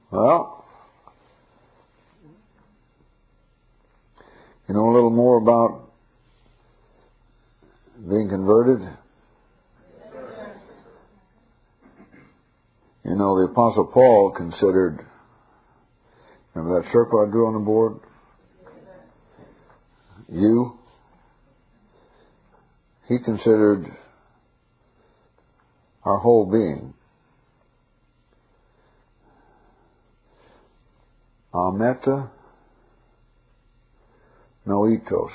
Well, you know a little more about being converted? You know, the Apostle Paul considered, remember that circle I drew on the board? You? He considered our whole being. Ameta noitos.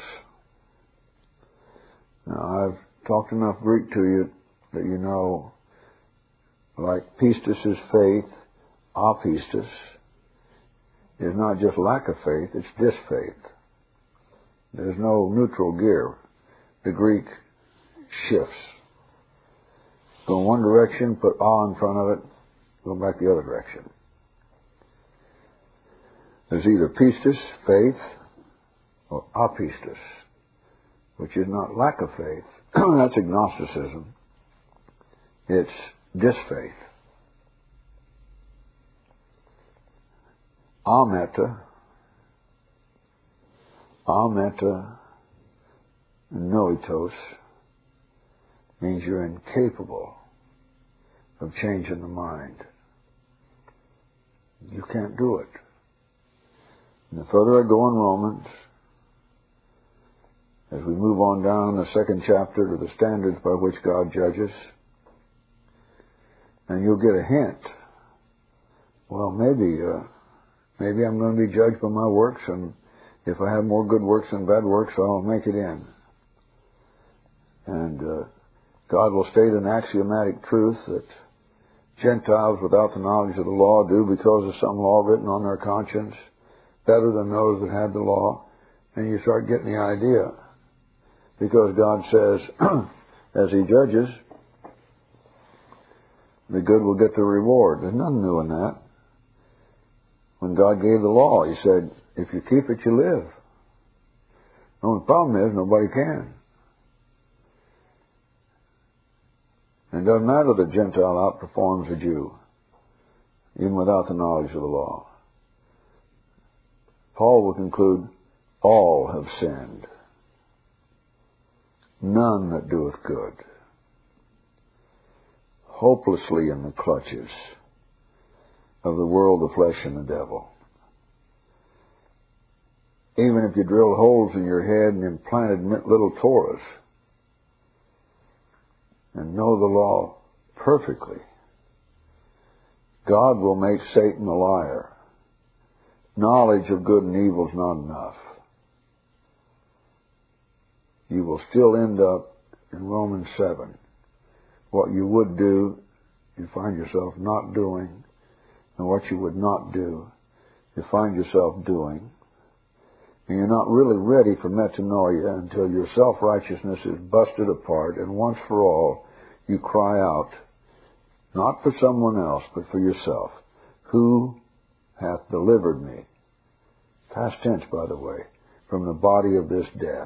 Now, I've talked enough Greek to you that you know, like pistis is faith, apistis is not just lack of faith, it's disfaith. There's no neutral gear. The Greek shifts. Go in one direction, put a in front of it, go back the other direction. There's either pistis, faith, or apistis, which is not lack of faith. That's agnosticism. It's disfaith. Ameta noitos means you're incapable of changing the mind. You can't do it. And the further I go in Romans, as we move on down the second chapter to the standards by which God judges, and you'll get a hint. Well, maybe I'm going to be judged by my works, and if I have more good works than bad works, I'll make it in. And God will state an axiomatic truth that Gentiles without the knowledge of the law do because of some law written on their conscience better than those that had the law. And you start getting the idea. Because God says, as He judges, the good will get the reward. There's nothing new in that. When God gave the law, He said, if you keep it, you live. The only problem is nobody can. And it doesn't matter that Gentile outperforms a Jew, even without the knowledge of the law. Paul will conclude, all have sinned. None that doeth good. Hopelessly in the clutches of the world, the flesh, and the devil. Even if you drilled holes in your head and implanted little Torahs and know the law perfectly, God will make Satan a liar. Knowledge of good and evil is not enough. You will still end up in Romans 7. What you would do, you find yourself not doing, and what you would not do, you find yourself doing. And you're not really ready for metanoia until your self-righteousness is busted apart, and once for all, you cry out, not for someone else, but for yourself. Who hath delivered me? Past tense, by the way, from the body of this death.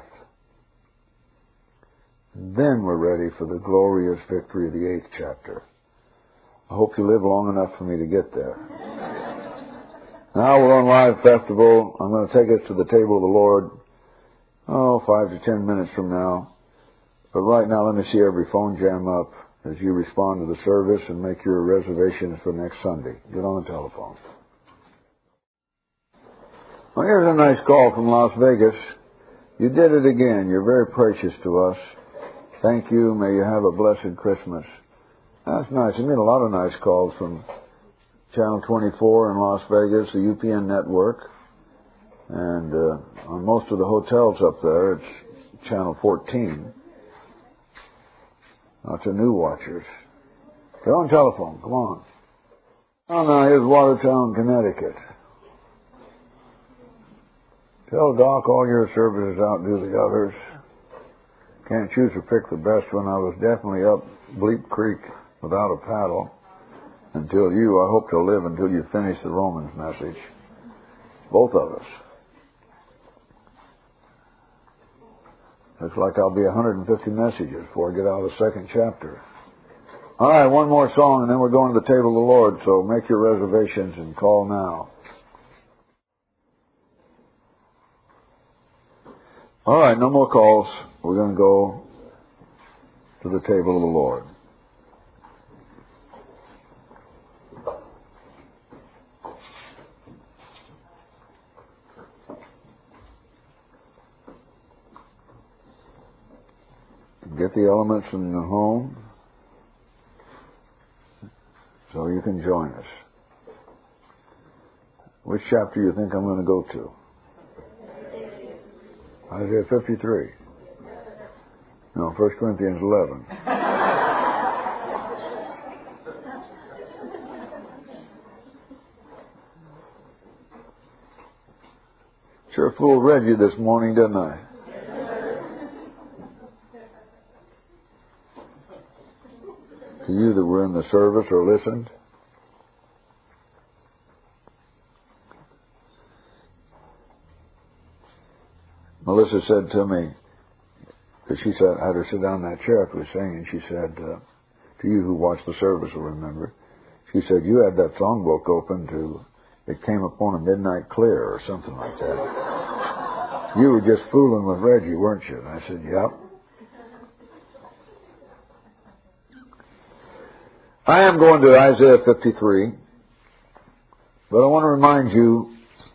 Then we're ready for the glorious victory of the 8th chapter. I hope you live long enough for me to get there. Now we're on Live Festival. I'm going to take us to the table of the Lord, 5 to 10 minutes from now. But right now, let me see every phone jam up as you respond to the service and make your reservations for next Sunday. Get on the telephone. Well, here's a nice call from Las Vegas. You did it again. You're very precious to us. Thank you. May you have a blessed Christmas. That's nice. You get a lot of nice calls from Channel 24 in Las Vegas, the UPN network. And on most of the hotels up there, it's Channel 14. Lots of new watchers. Get on telephone. Come on. Oh, now, here's Watertown, Connecticut. Tell Doc all your services outdo the others. Can't choose or pick the best one. I was definitely up Bleep Creek without a paddle until you. I hope to live until you finish the Romans message. Both of us. Looks like I'll be 150 messages before I get out of the second chapter. All right, one more song, and then we're going to the table of the Lord, so make your reservations and call now. All right, no more calls. We're going to go to the table of the Lord. Get the elements in the home so you can join us. Which chapter do you think I'm going to go to? Isaiah 53. No, 1 Corinthians 11. Sure fooled Reggie this morning, didn't I? To you that were in the service or listened. Melissa said to me, because she said, I had her sit down in that chair after we was singing, she said, to you who watched the service will remember, she said, you had that songbook open to, it came upon a midnight clear or something like that. You were just fooling with Reggie, weren't you? And I said, yep. I am going to Isaiah 53, but I want to remind you,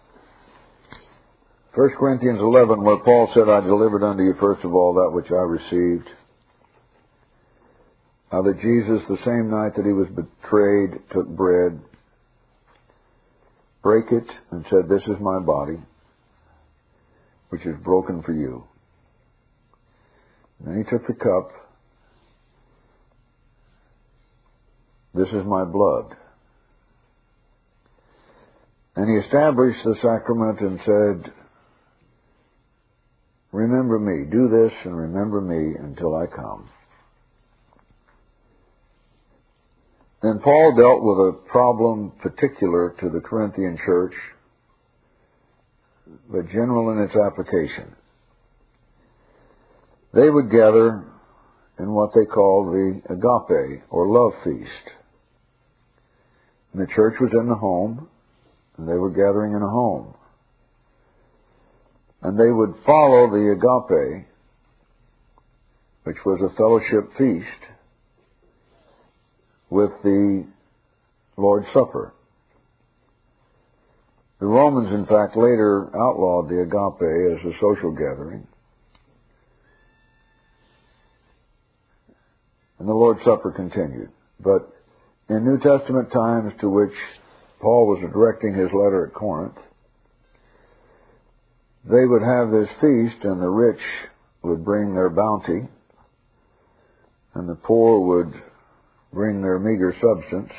1 Corinthians 11, where Paul said, I delivered unto you first of all that which I received. How that Jesus, the same night that he was betrayed, took bread, brake it, and said, this is my body, which is broken for you. And then he took the cup. This is my blood. And he established the sacrament and said, remember me, do this and remember me until I come. Then Paul dealt with a problem particular to the Corinthian church, but general in its application. They would gather in what they called the agape, or love feast. And the church was in the home, and they were gathering in a home. And they would follow the agape, which was a fellowship feast, with the Lord's Supper. The Romans, in fact, later outlawed the agape as a social gathering. And the Lord's Supper continued. But in New Testament times, to which Paul was directing his letter at Corinth, they would have this feast, and the rich would bring their bounty, and the poor would bring their meager substance.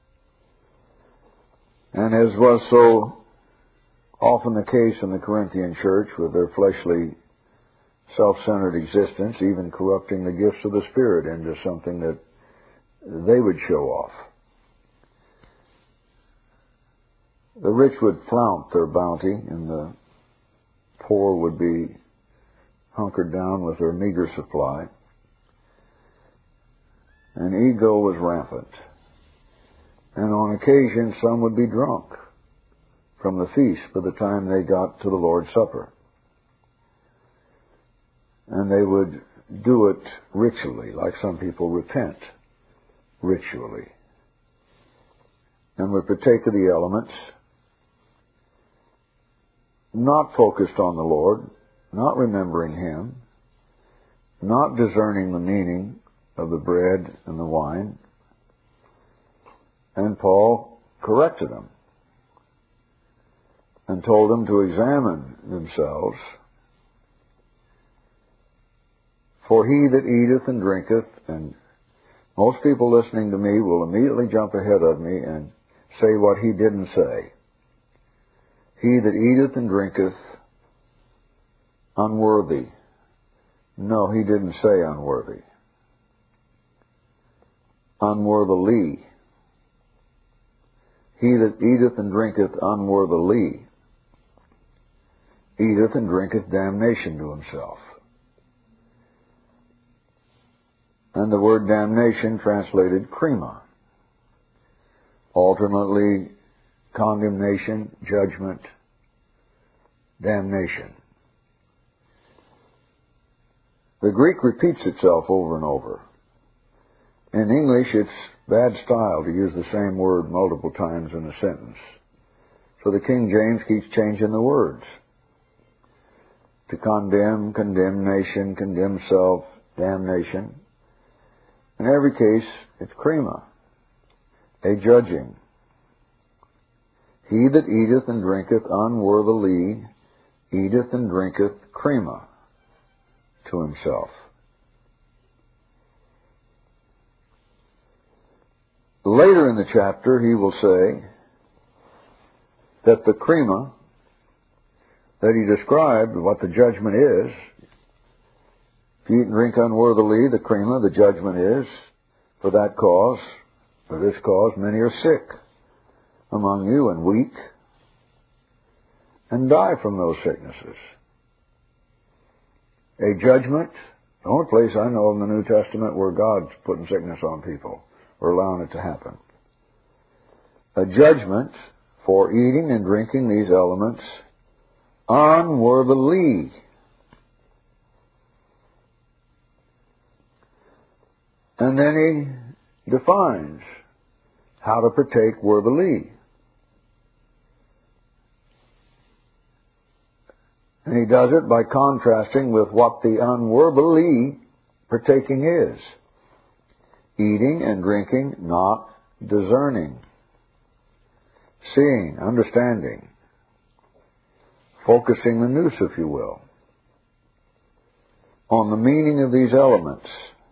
And as was so often the case in the Corinthian church with their fleshly, self-centered existence, even corrupting the gifts of the Spirit into something that they would show off. The rich would flaunt their bounty, and the poor would be hunkered down with their meager supply. And ego was rampant. And on occasion, some would be drunk from the feast by the time they got to the Lord's Supper. And they would do it ritually, like some people repent ritually. And would partake of the elements, not focused on the Lord, not remembering Him, not discerning the meaning of the bread and the wine. And Paul corrected them and told them to examine themselves. For he that eateth and drinketh, and most people listening to me will immediately jump ahead of me and say what he didn't say. He that eateth and drinketh unworthy. No, he didn't say unworthy. Unworthily. He that eateth and drinketh unworthily eateth and drinketh damnation to himself. and the word damnation translated krima. Alternately, condemnation, judgment, damnation. The Greek repeats itself over and over. In English, it's bad style to use the same word multiple times in a sentence. So the King James keeps changing the words. To condemn, condemnation, condemn self, damnation. In every case, it's krima, a judging. He that eateth and drinketh unworthily eateth and drinketh krima to himself. Later in the chapter, he will say that the krima that he described, what the judgment is, if you eat and drink unworthily, the krima, the judgment is, for that cause, for this cause, many are sick among you and weak, and die from those sicknesses. A judgment, the only place I know in the New Testament where God's putting sickness on people, or allowing it to happen. A judgment for eating and drinking these elements unworthily. And then he defines how to partake worthily. And he does it by contrasting with what the unworthily partaking is. Eating and drinking, not discerning. Seeing, understanding. Focusing the nous, if you will, on the meaning of these elements.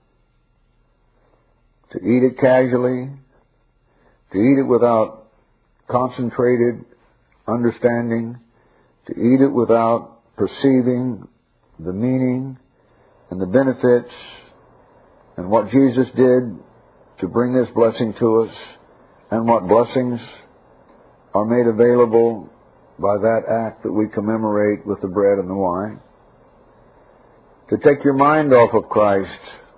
To eat it casually, to eat it without concentrated understanding, to eat it without perceiving the meaning and the benefits and what Jesus did to bring this blessing to us, and what blessings are made available by that act that we commemorate with the bread and the wine. To take your mind off of Christ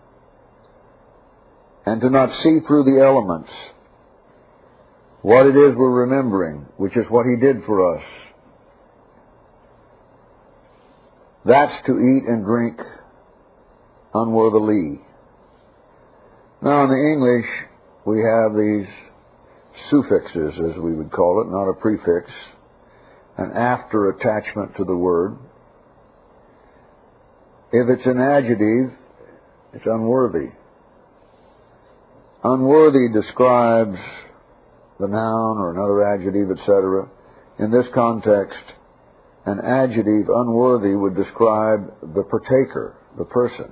and to not see through the elements what it is we're remembering, which is what He did for us. That's to eat and drink unworthily. Now in the English, we have these suffixes, as we would call it, not a prefix, an after attachment to the word. If it's an adjective, it's unworthy. Unworthy describes the noun or another adjective, etc. In this context, an adjective, unworthy, would describe the partaker, the person.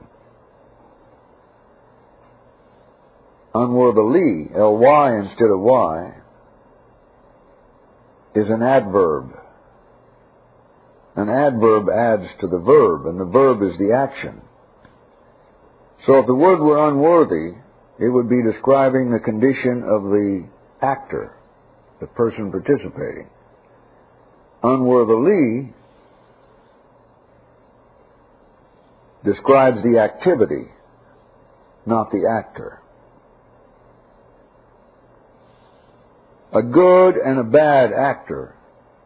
Unworthily, L-Y instead of Y, is an adverb. An adverb adds to the verb, and the verb is the action. So if the word were unworthy, it would be describing the condition of the actor, the person participating. Unworthily describes the activity, not the actor. A good and a bad actor,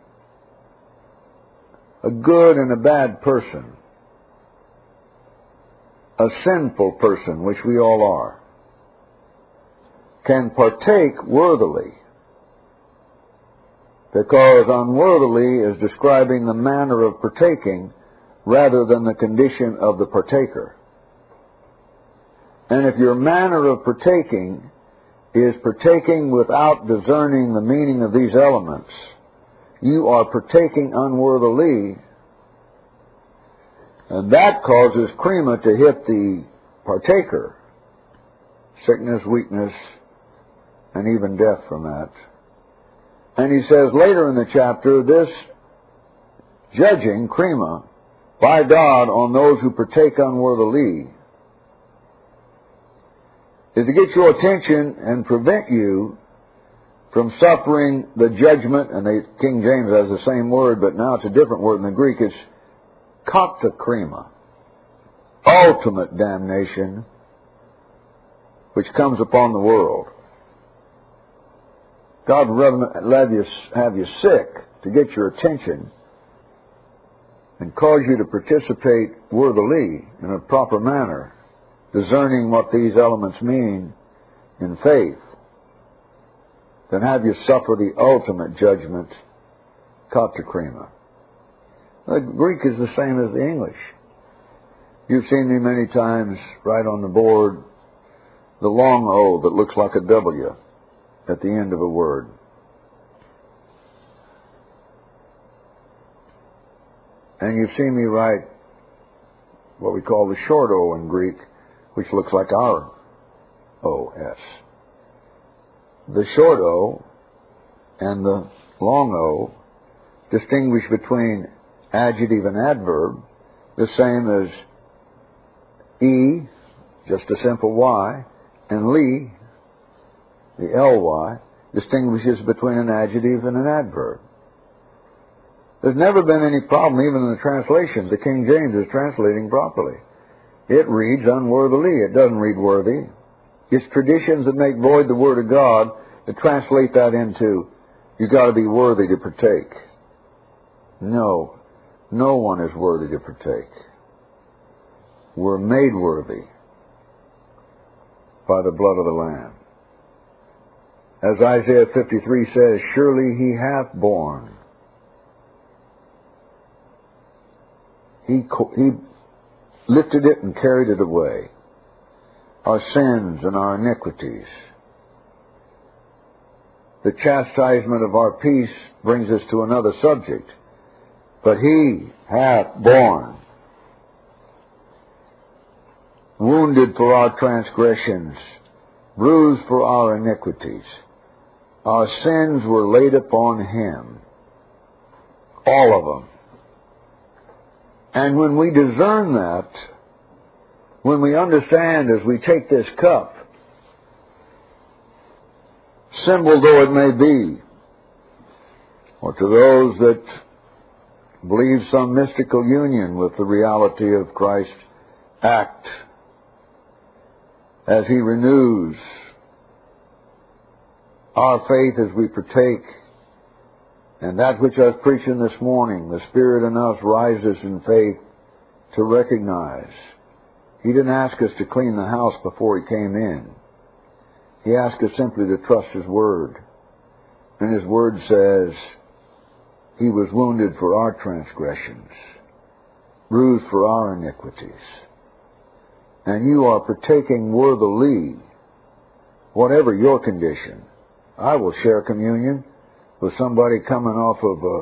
a good and a bad person, a sinful person, which we all are, can partake worthily, because unworthily is describing the manner of partaking rather than the condition of the partaker. And if your manner of partaking is partaking without discerning the meaning of these elements, you are partaking unworthily, and that causes krima to hit the partaker. Sickness, weakness, and even death from that. And he says later in the chapter, this judging, krima, by God on those who partake unworthily, is to get your attention and prevent you from suffering the judgment, and the King James has the same word, but now it's a different word in the Greek. It's katakrima, ultimate damnation which comes upon the world. God would rather have you sick to get your attention and cause you to participate worthily in a proper manner, discerning what these elements mean in faith, than have you suffer the ultimate judgment, katakrima. The Greek is the same as the English. You've seen me many times write on the board the long O that looks like a W at the end of a word. And you've seen me write what we call the short O in Greek, which looks like our O-S. The short O and the long O distinguish between adjective and adverb, the same as E, just a simple Y, and Li, the L-Y, distinguishes between an adjective and an adverb. There's never been any problem, even in the translations. The King James is translating properly. It reads unworthily. It doesn't read worthy. It's traditions that make void the Word of God that translate that into, you've got to be worthy to partake. No one is worthy to partake. We're made worthy by the blood of the Lamb. As Isaiah 53 says, surely He hath borne. He lifted it and carried it away. Our sins and our iniquities. The chastisement of our peace brings us to another subject. But He hath borne. Wounded for our transgressions, bruised for our iniquities. Our sins were laid upon Him. All of them. And when we discern that, when we understand as we take this cup, symbol though it may be, or to those that believe some mystical union with the reality of Christ's act as He renews our faith as we partake, and that which I was preaching this morning, the Spirit in us rises in faith to recognize. He didn't ask us to clean the house before He came in. He asked us simply to trust His Word. And His Word says, He was wounded for our transgressions, bruised for our iniquities. And you are partaking worthily, whatever your condition. I will share communion with somebody coming off of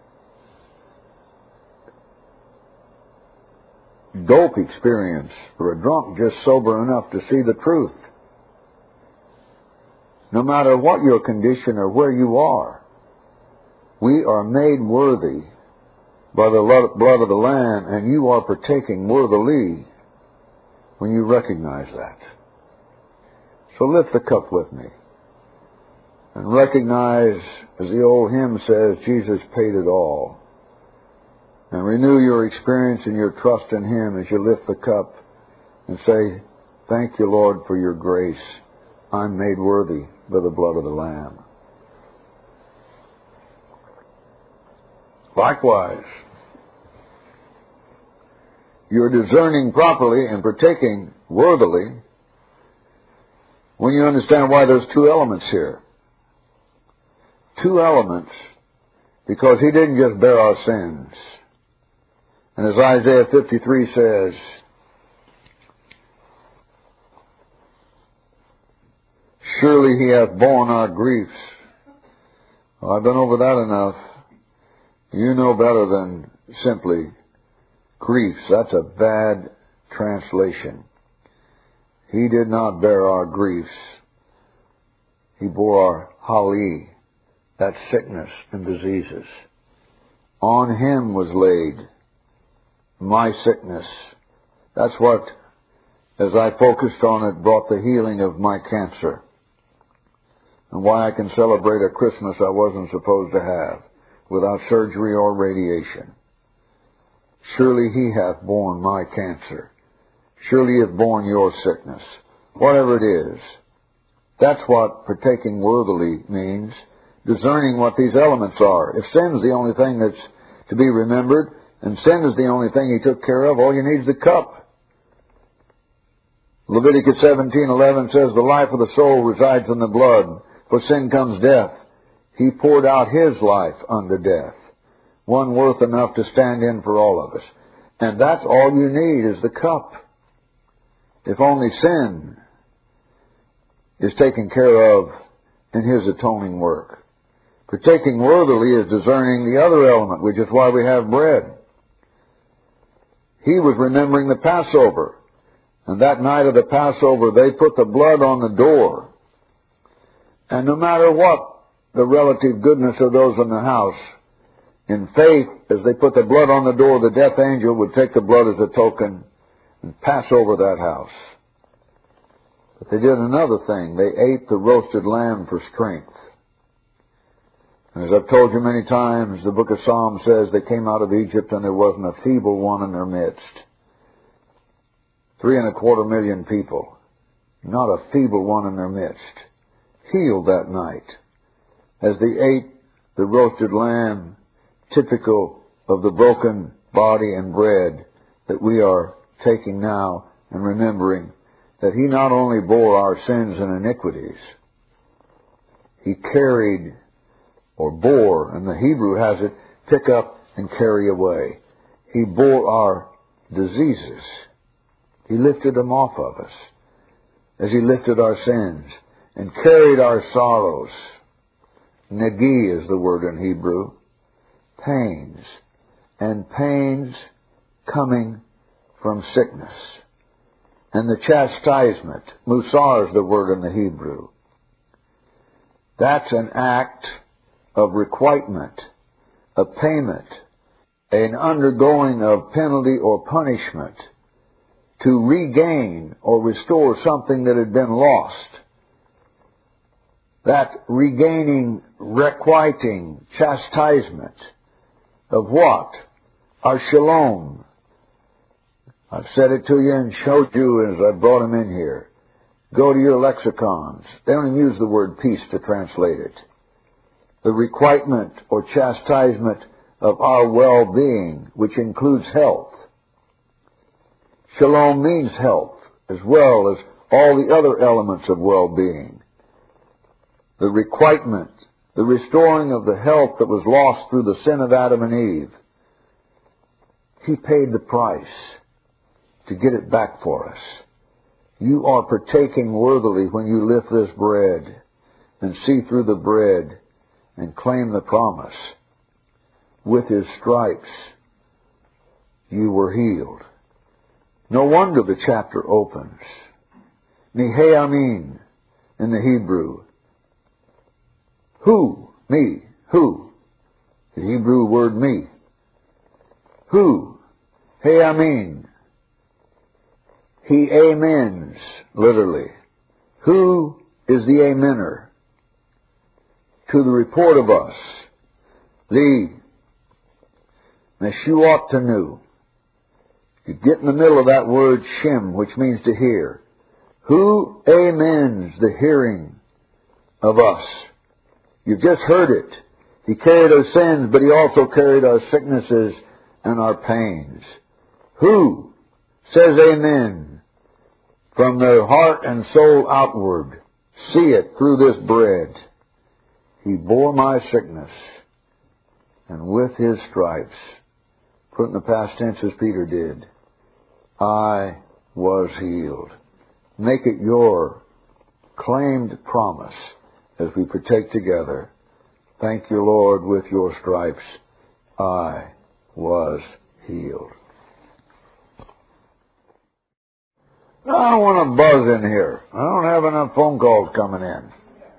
a dope experience, or a drunk just sober enough to see the truth. No matter what your condition or where you are, we are made worthy by the blood of the Lamb, and you are partaking worthily when you recognize that. So lift the cup with me and recognize, as the old hymn says, Jesus paid it all. And renew your experience and your trust in Him as you lift the cup and say, thank you, Lord, for your grace. I'm made worthy by the blood of the Lamb. Likewise, you're discerning properly and partaking worthily when you understand why there's two elements here. Two elements, because He didn't just bear our sins. And as Isaiah 53 says, surely He hath borne our griefs. Well, I've been over that enough. You know better than simply griefs. That's a bad translation. He did not bear our griefs. He bore our hali, that's sickness and diseases. On Him was laid my sickness. That's what, as I focused on it, brought the healing of my cancer. And why I can celebrate a Christmas I wasn't supposed to have, without surgery or radiation. Surely He hath borne my cancer. Surely He hath borne your sickness. whatever it is. That's what partaking worthily means, discerning what these elements are. If sin's the only thing that's to be remembered, and sin is the only thing He took care of, all you need is the cup. Leviticus 17:11 says, the life of the soul resides in the blood. For sin comes death. He poured out His life unto death, one worth enough to stand in for all of us. And that's all you need is the cup. If only sin is taken care of in His atoning work. Partaking worthily is discerning the other element, which is why we have bread. He was remembering the Passover. And that night of the Passover, they put the blood on the door. And no matter what the relative goodness of those in the house, in faith, as they put the blood on the door, the death angel would take the blood as a token and pass over that house. But they did another thing. They ate the roasted lamb for strength. And as I've told you many times, the book of Psalms says they came out of Egypt and there wasn't a feeble one in their midst. 3.25 million people. Not a feeble one in their midst. Healed that night. As they ate the roasted lamb, typical of the broken body and bread that we are taking now and remembering that He not only bore our sins and iniquities, He carried or bore, and the Hebrew has it, pick up and carry away. He bore our diseases. He lifted them off of us as He lifted our sins and carried our sorrows. Negi is the word in Hebrew. Pains. And pains coming from sickness. And the chastisement. Musar is the word in the Hebrew. That's an act of requitement, a payment, an undergoing of penalty or punishment to regain or restore something that had been lost. That regaining, requiting, chastisement of what? Our shalom. I've said it to you and showed you as I brought them in here. Go to your lexicons. They don't even use the word peace to translate it. The requitement or chastisement of our well-being, which includes health. Shalom means health, as well as all the other elements of well-being. The requitement, the restoring of the health that was lost through the sin of Adam and Eve. He paid the price to get it back for us. You are partaking worthily when you lift this bread and see through the bread and claim the promise. With His stripes, you were healed. No wonder the chapter opens. Mihei Amin in the Hebrew. Who? Me. Who? The Hebrew word me. Who? Hey Amin. He amens, literally. Who is the amener to the report of us? The Meshuot Tanu. You get in the middle of that word Shem, which means to hear. Who amens the hearing of us? You've just heard it. He carried our sins, but He also carried our sicknesses and our pains. Who says amen from their heart and soul outward? See it through this bread. He bore my sickness, and with His stripes, put in the past tense as Peter did, I was healed. Make it your claimed promise as we partake together. Thank you, Lord, with your stripes I was healed. Now, I don't want to buzz in here. I don't have enough phone calls coming in.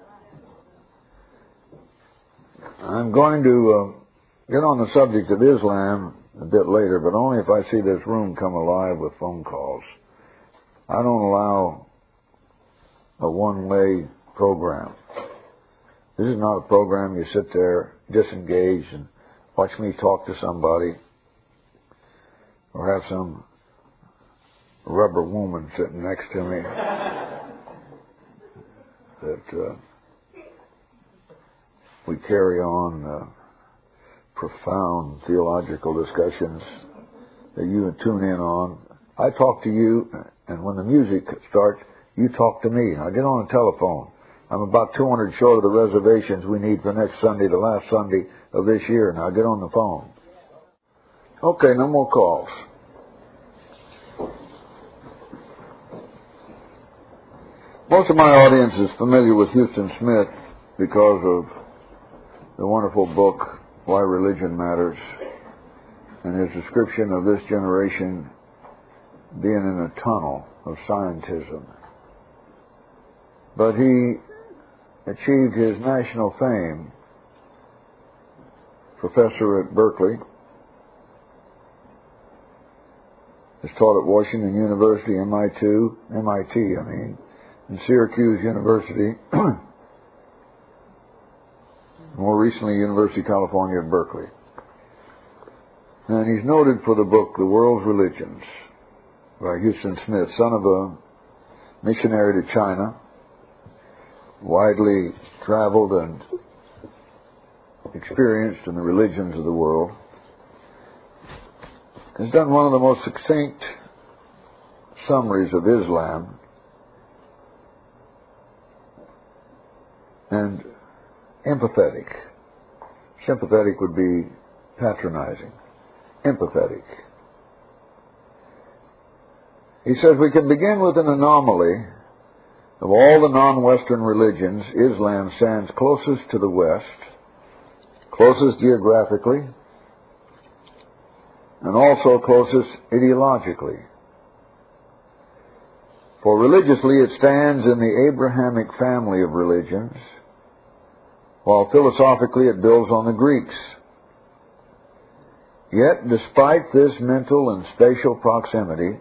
I'm going to get on the subject of Islam a bit later, but only if I see this room come alive with phone calls. I don't allow a one-way program. This is not a program you sit there disengaged and watch me talk to somebody or have some rubber woman sitting next to me. that we carry on profound theological discussions that you tune in on. I talk to you, and when the music starts, you talk to me. I get on the telephone. I'm about 200 short of the reservations we need for next Sunday, the last Sunday of this year, and I'll get on the phone. Okay, no more calls. Most of my audience is familiar with Huston Smith because of the wonderful book, Why Religion Matters, and his description of this generation being in a tunnel of scientism. But he achieved his national fame, professor at Berkeley, has taught at Washington University, MIT, and Syracuse University, more recently University of California at Berkeley. And he's noted for the book, The World's Religions, by Huston Smith, son of a missionary to China, widely traveled and experienced in the religions of the world. Has done one of the most succinct summaries of Islam, and empathetic. Sympathetic would be patronizing. Empathetic. He says we can begin with an anomaly. Of all the non-Western religions, Islam stands closest to the West, closest geographically, and also closest ideologically. For religiously it stands in the Abrahamic family of religions, while philosophically it builds on the Greeks. Yet, despite this mental and spatial proximity,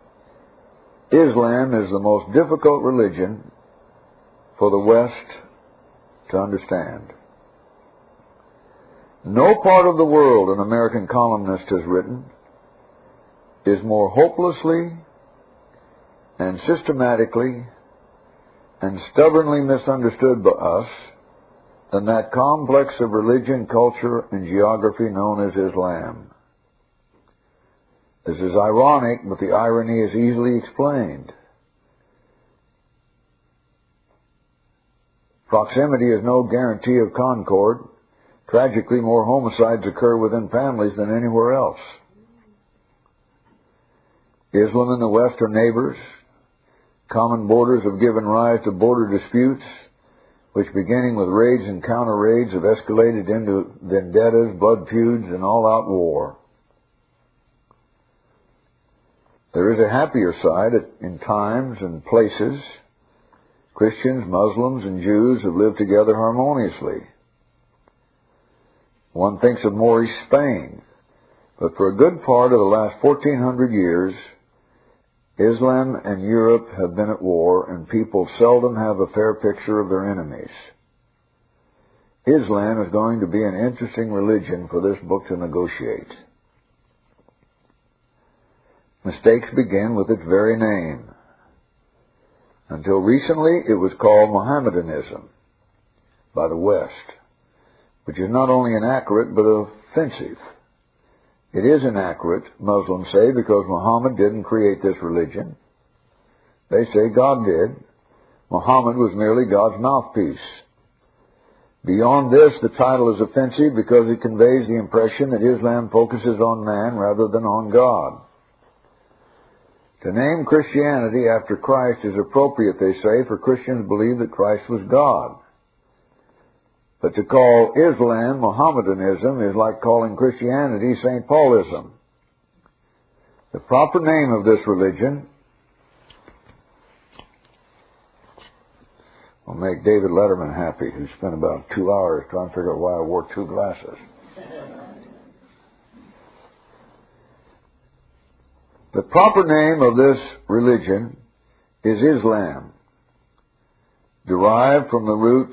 Islam is the most difficult religion for the West to understand. No part of the world, an American columnist has written, is more hopelessly and systematically and stubbornly misunderstood by us than that complex of religion, culture, and geography known as Islam. This is ironic, but the irony is easily explained. Proximity is no guarantee of concord. Tragically, more homicides occur within families than anywhere else. Islam and the West are neighbors. Common borders have given rise to border disputes, which, beginning with raids and counter-raids, have escalated into vendettas, blood feuds, and all-out war. There is a happier side in times and places. Christians, Muslims, and Jews have lived together harmoniously. One thinks of Moorish Spain, but for a good part of the last 1400 years, Islam and Europe have been at war, and people seldom have a fair picture of their enemies. Islam is going to be an interesting religion for this book to negotiate. Mistakes begin with its very name. Until recently, it was called Mohammedanism by the West, which is not only inaccurate, but offensive. It is inaccurate, Muslims say, because Muhammad didn't create this religion. They say God did. Muhammad was merely God's mouthpiece. Beyond this, the title is offensive because it conveys the impression that Islam focuses on man rather than on God. To name Christianity after Christ is appropriate, they say, for Christians believe that Christ was God. But to call Islam Mohammedanism is like calling Christianity St. Paulism. The proper name of this religion will make David Letterman happy, who spent about 2 hours trying to figure out why I wore 2 glasses. The proper name of this religion is Islam, derived from the root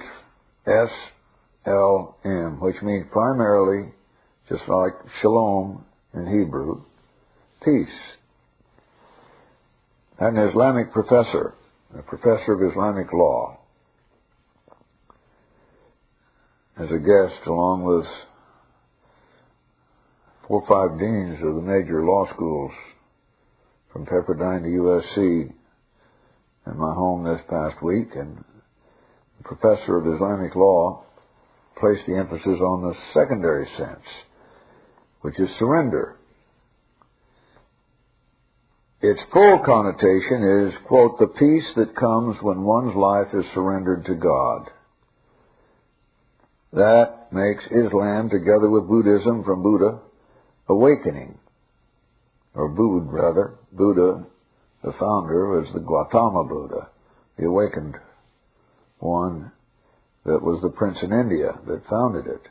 S-L-M, which means primarily, just like shalom in Hebrew, peace. An Islamic professor, a professor of Islamic law, as a guest along with 4 or 5 deans of the major law schools from Pepperdine to USC in my home this past week, and the professor of Islamic law placed the emphasis on the secondary sense, which is surrender. Its full connotation is, quote, the peace that comes when one's life is surrendered to God. That makes Islam, together with Buddhism from Buddha, awakening, or Buddha rather. Buddha, the founder, was the Gautama Buddha, the awakened one that was the prince in India that founded it.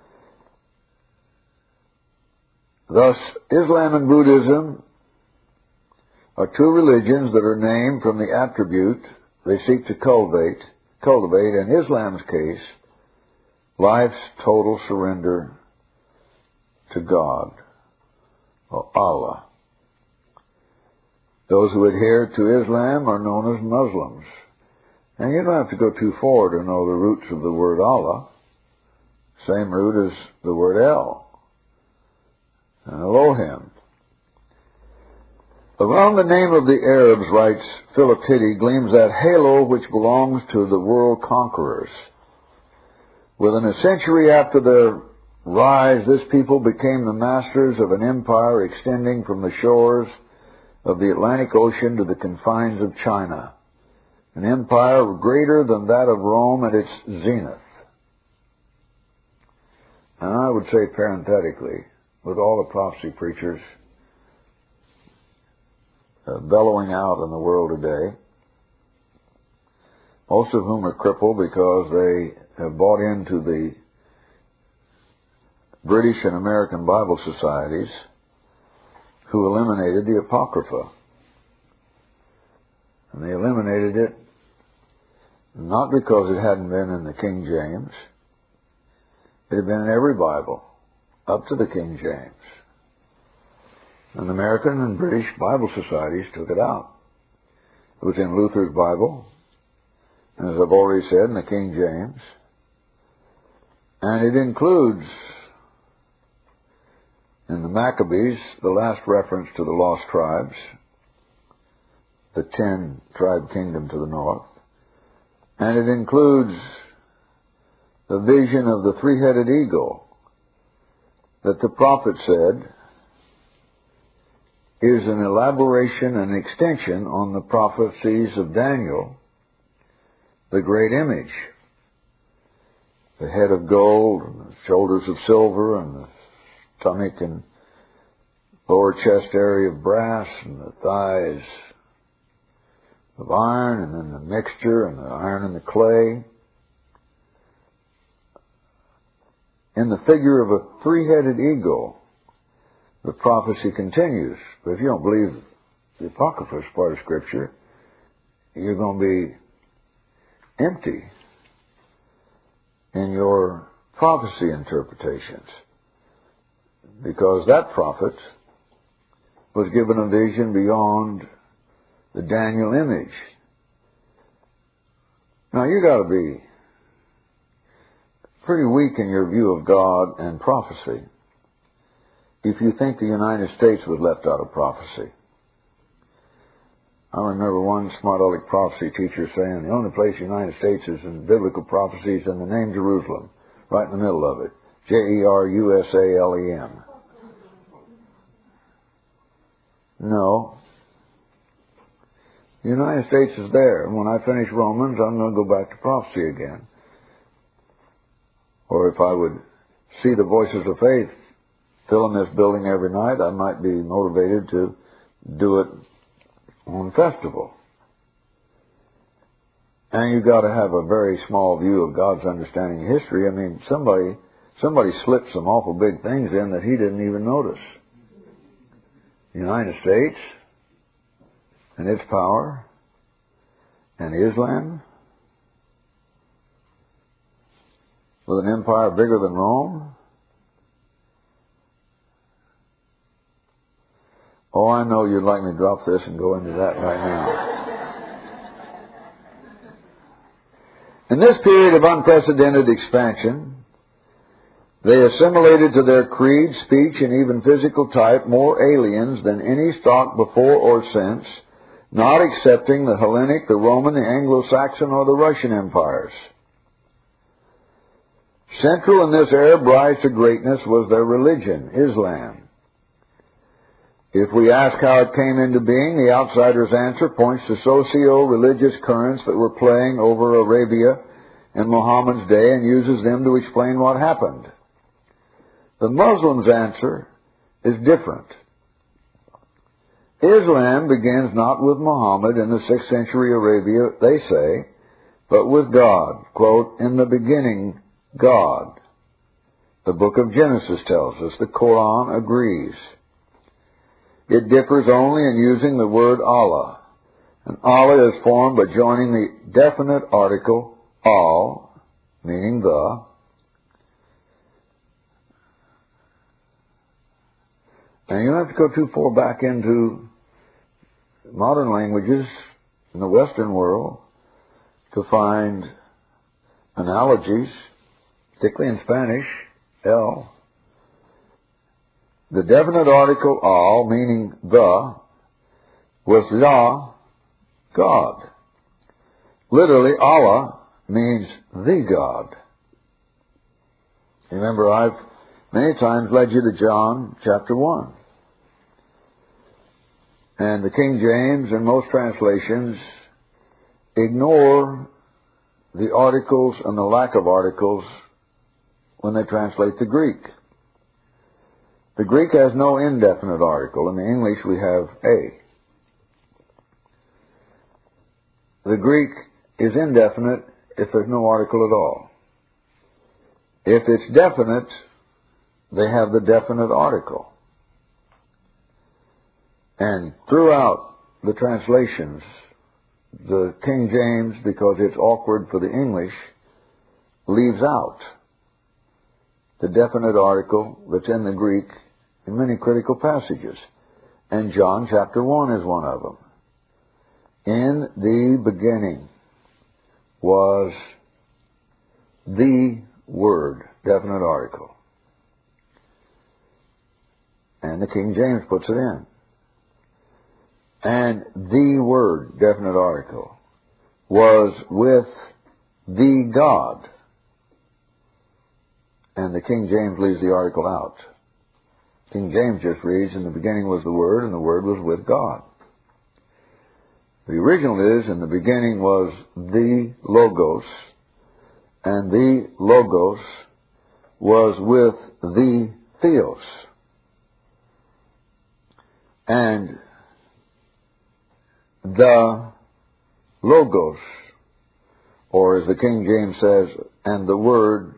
Thus, Islam and Buddhism are 2 religions that are named from the attribute they seek to cultivate, in Islam's case, life's total surrender to God, or Allah. Those who adhere to Islam are known as Muslims. And you don't have to go too far to know the roots of the word Allah. Same root as the word El, and Elohim. Around the name of the Arabs, writes Philip Hitty, gleams that halo which belongs to the world conquerors. Within a century after their rise, this people became the masters of an empire extending from the shores of the Atlantic Ocean to the confines of China, an empire greater than that of Rome at its zenith. And I would say parenthetically, with all the prophecy preachers bellowing out in the world today, most of whom are crippled because they have bought into the British and American Bible societies, who eliminated the Apocrypha. And they eliminated it not because it hadn't been in the King James. It had been in every Bible, up to the King James. And American and British Bible societies took it out. It was in Luther's Bible, and as I've already said, in the King James. And it includes, in the Maccabees, the last reference to the lost tribes, the 10-tribe kingdom to the north. And it includes the vision of the 3-headed eagle that the prophet said is an elaboration and extension on the prophecies of Daniel, the great image. The head of gold, and the shoulders of silver, and the stomach and lower chest area of brass, and the thighs of iron, and then the mixture, and the iron and the clay. In the figure of a 3-headed eagle, the prophecy continues. But if you don't believe the Apocrypha is part of Scripture, you're going to be empty in your prophecy interpretations. Because that prophet was given a vision beyond the Daniel image. Now you got to be pretty weak in your view of God and prophecy if you think the United States was left out of prophecy. I remember one smart aleck prophecy teacher saying the only place the United States is in biblical prophecy is in the name Jerusalem, right in the middle of it. Jerusalem. No. The United States is there. And when I finish Romans, I'm going to go back to prophecy again. Or if I would see the voices of faith filling this building every night, I might be motivated to do it on festival. And you've got to have a very small view of God's understanding of history. I mean, somebody slipped some awful big things in that he didn't even notice. The United States and its power and Islam with an empire bigger than Rome. Oh, I know you'd like me to drop this and go into that right now. In this period of unprecedented expansion, They assimilated to their creed, speech, and even physical type more aliens than any stock before or since, not excepting the Hellenic, the Roman, the Anglo-Saxon, or the Russian empires. Central in this Arab rise to greatness was their religion, Islam. If we ask how it came into being, the outsider's answer points to socio-religious currents that were playing over Arabia in Muhammad's day and uses them to explain what happened. The Muslim's answer is different. Islam begins not with Muhammad in the 6th century Arabia, they say, but with God. Quote, in the beginning, God. The book of Genesis tells us. The Quran agrees. It differs only in using the word Allah. And Allah is formed by joining the definite article, al, meaning the, and you don't have to go too far back into modern languages in the Western world to find analogies, particularly in Spanish, el. The definite article al, meaning the, was la, God. Literally, Allah means the God. Remember, I've many times led you to John chapter 1. And the King James and most translations ignore the articles and the lack of articles when they translate the Greek. The Greek has no indefinite article. In the English we have a. The Greek is indefinite if there's no article at all. If it's definite, they have the definite article. And throughout the translations, the King James, because it's awkward for the English, leaves out the definite article that's in the Greek in many critical passages. And John chapter 1 is one of them. In the beginning was the Word, definite article. And the King James puts it in. And the Word, definite article, was with the God. And the King James leaves the article out. King James just reads, in the beginning was the Word, and the Word was with God. The original is, in the beginning was the Logos, and the Logos was with the Theos. And the Logos, or as the King James says, and the Word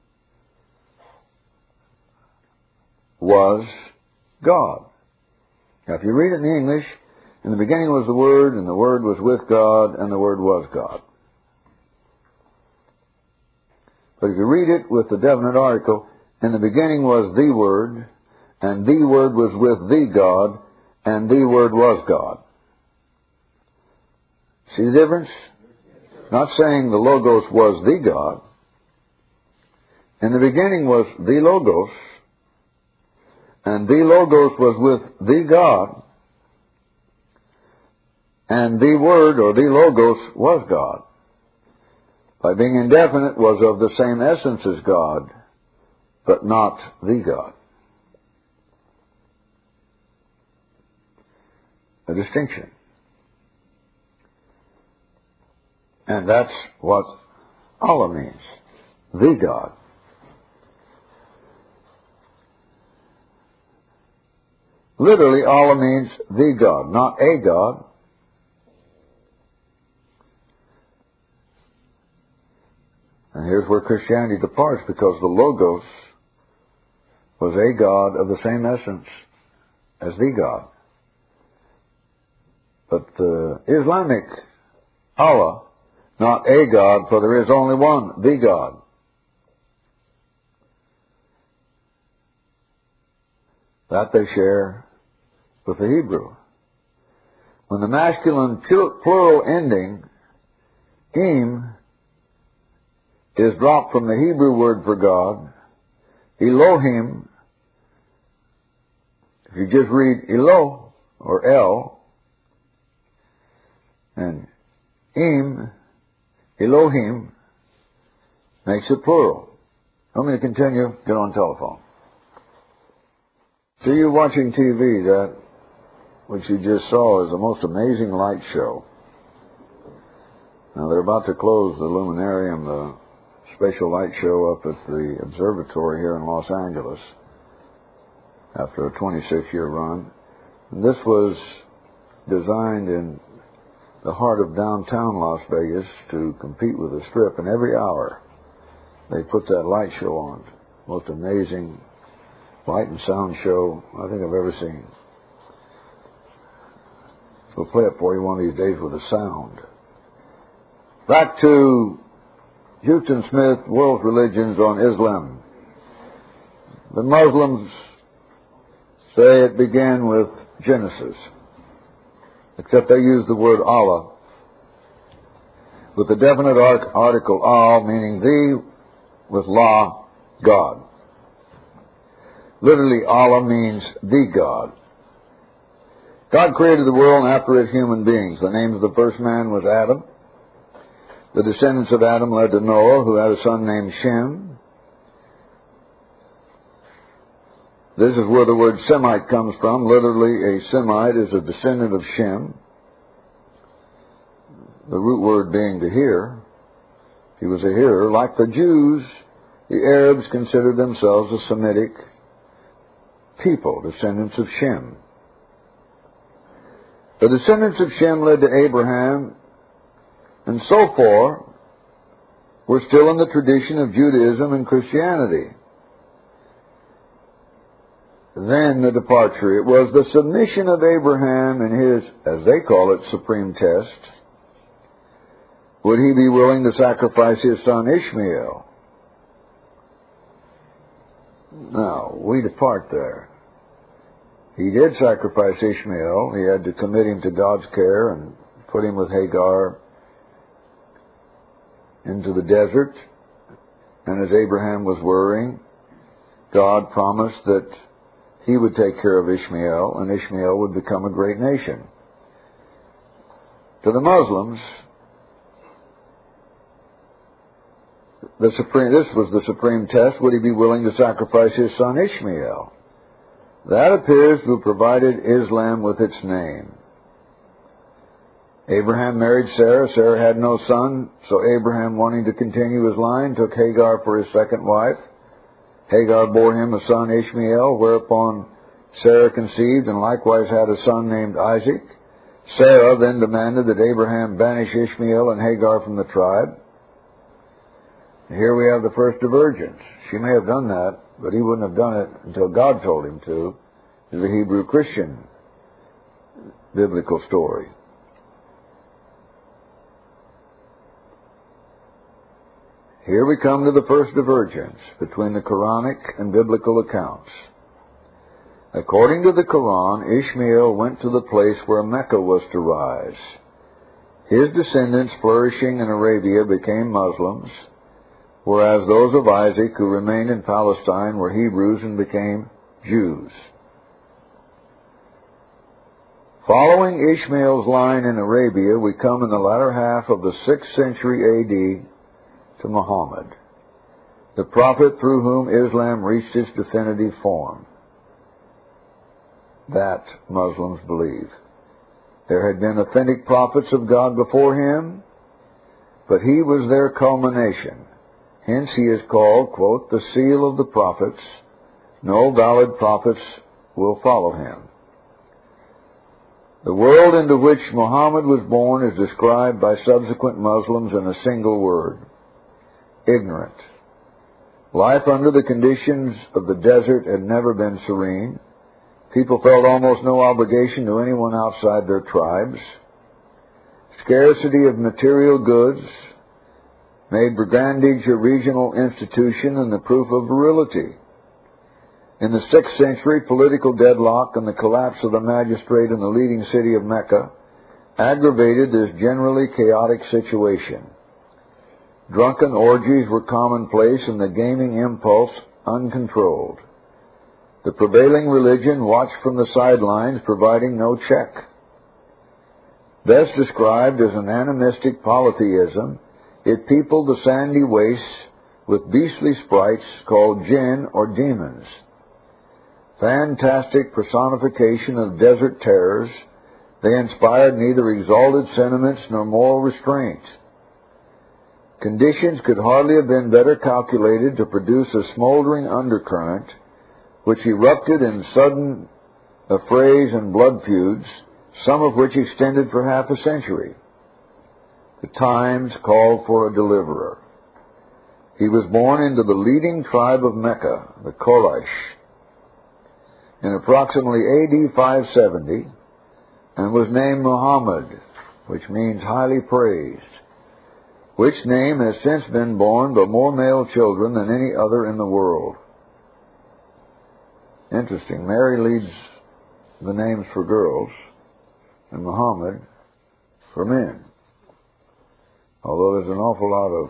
was God. Now, if you read it in the English, in the beginning was the Word, and the Word was with God, and the Word was God. But if you read it with the definite article, in the beginning was the Word, and the Word was with the God, and the Word was God. See the difference? Not saying the Logos was the God. In the beginning was the Logos, and the Logos was with the God, and the Word, or the Logos, was God. By being indefinite, was of the same essence as God, but not the God. A distinction. And that's what Allah means. The God. Literally, Allah means the God, not a God. And here's where Christianity departs, because the Logos was a God of the same essence as the God. But the Islamic Allah, not a God, for there is only one, the God. That they share with the Hebrew. When the masculine plural ending, im, is dropped from the Hebrew word for God Elohim, if you just read Elo, or El, and Elohim, makes it plural. Want me to continue? Get on telephone. So you're watching TV. That which you just saw is the most amazing light show. Now they're about to close the Luminarium, the special light show up at the observatory here in Los Angeles after a 26-year run. And this was designed in the heart of downtown Las Vegas to compete with the Strip, and every hour they put that light show on. Most amazing light and sound show I think I've ever seen. We'll play it for you one of these days with a sound. Back to Houghton Smith, World Religions on Islam. The Muslims say it began with Genesis, except they use the word Allah with the definite article al, meaning thee, with la, God. Literally, Allah means the God. God created the world and after it human beings. The name of the first man was Adam. The descendants of Adam led to Noah, who had a son named Shem. This is where the word Semite comes from. Literally, a Semite is a descendant of Shem. The root word being to hear. He was a hearer. Like the Jews, the Arabs considered themselves a Semitic people, descendants of Shem. The descendants of Shem led to Abraham, and so far, we're still in the tradition of Judaism and Christianity. Then the departure. It was the submission of Abraham and his, as they call it, supreme test. Would he be willing to sacrifice his son Ishmael? Now, we depart there. He did sacrifice Ishmael. He had to commit him to God's care and put him with Hagar into the desert. And as Abraham was worrying, God promised that he would take care of Ishmael, and Ishmael would become a great nation. To the Muslims, this was the supreme test. Would he be willing to sacrifice his son Ishmael? That appears to have provided Islam with its name. Abraham married Sarah. Sarah had no son, so Abraham, wanting to continue his line, took Hagar for his second wife. Hagar bore him a son Ishmael, whereupon Sarah conceived and likewise had a son named Isaac. Sarah then demanded that Abraham banish Ishmael and Hagar from the tribe. Here we have the first divergence. She may have done that, but he wouldn't have done it until God told him to. It's a Hebrew Christian biblical story. Here we come to the first divergence between the Quranic and biblical accounts. According to the Quran, Ishmael went to the place where Mecca was to rise. His descendants, flourishing in Arabia, became Muslims, whereas those of Isaac, who remained in Palestine, were Hebrews and became Jews. Following Ishmael's line in Arabia, we come in the latter half of the 6th century A.D. to Muhammad, the prophet through whom Islam reached its definitive form. That Muslims believe. There had been authentic prophets of God before him, but he was their culmination. Hence he is called, quote, the seal of the prophets. No valid prophets will follow him. The world into which Muhammad was born is described by subsequent Muslims in a single word: ignorant. Life under the conditions of the desert had never been serene. People felt almost no obligation to anyone outside their tribes. Scarcity of material goods made brigandage a regional institution and the proof of virility. In the 6th century, political deadlock and the collapse of the magistrate in the leading city of Mecca aggravated this generally chaotic situation. Drunken orgies were commonplace, and the gaming impulse uncontrolled. The prevailing religion watched from the sidelines, providing no check. Best described as an animistic polytheism, it peopled the sandy wastes with beastly sprites called jinn or demons. Fantastic personification of desert terrors, they inspired neither exalted sentiments nor moral restraint. Conditions could hardly have been better calculated to produce a smoldering undercurrent which erupted in sudden affrays and blood feuds, some of which extended for half a century. The times called for a deliverer. He was born into the leading tribe of Mecca, the Quraysh, in approximately AD 570, and was named Muhammad, which means highly praised, which name has since been borne by more male children than any other in the world. Interesting. Mary leads the names for girls, and Muhammad for men. Although there's an awful lot of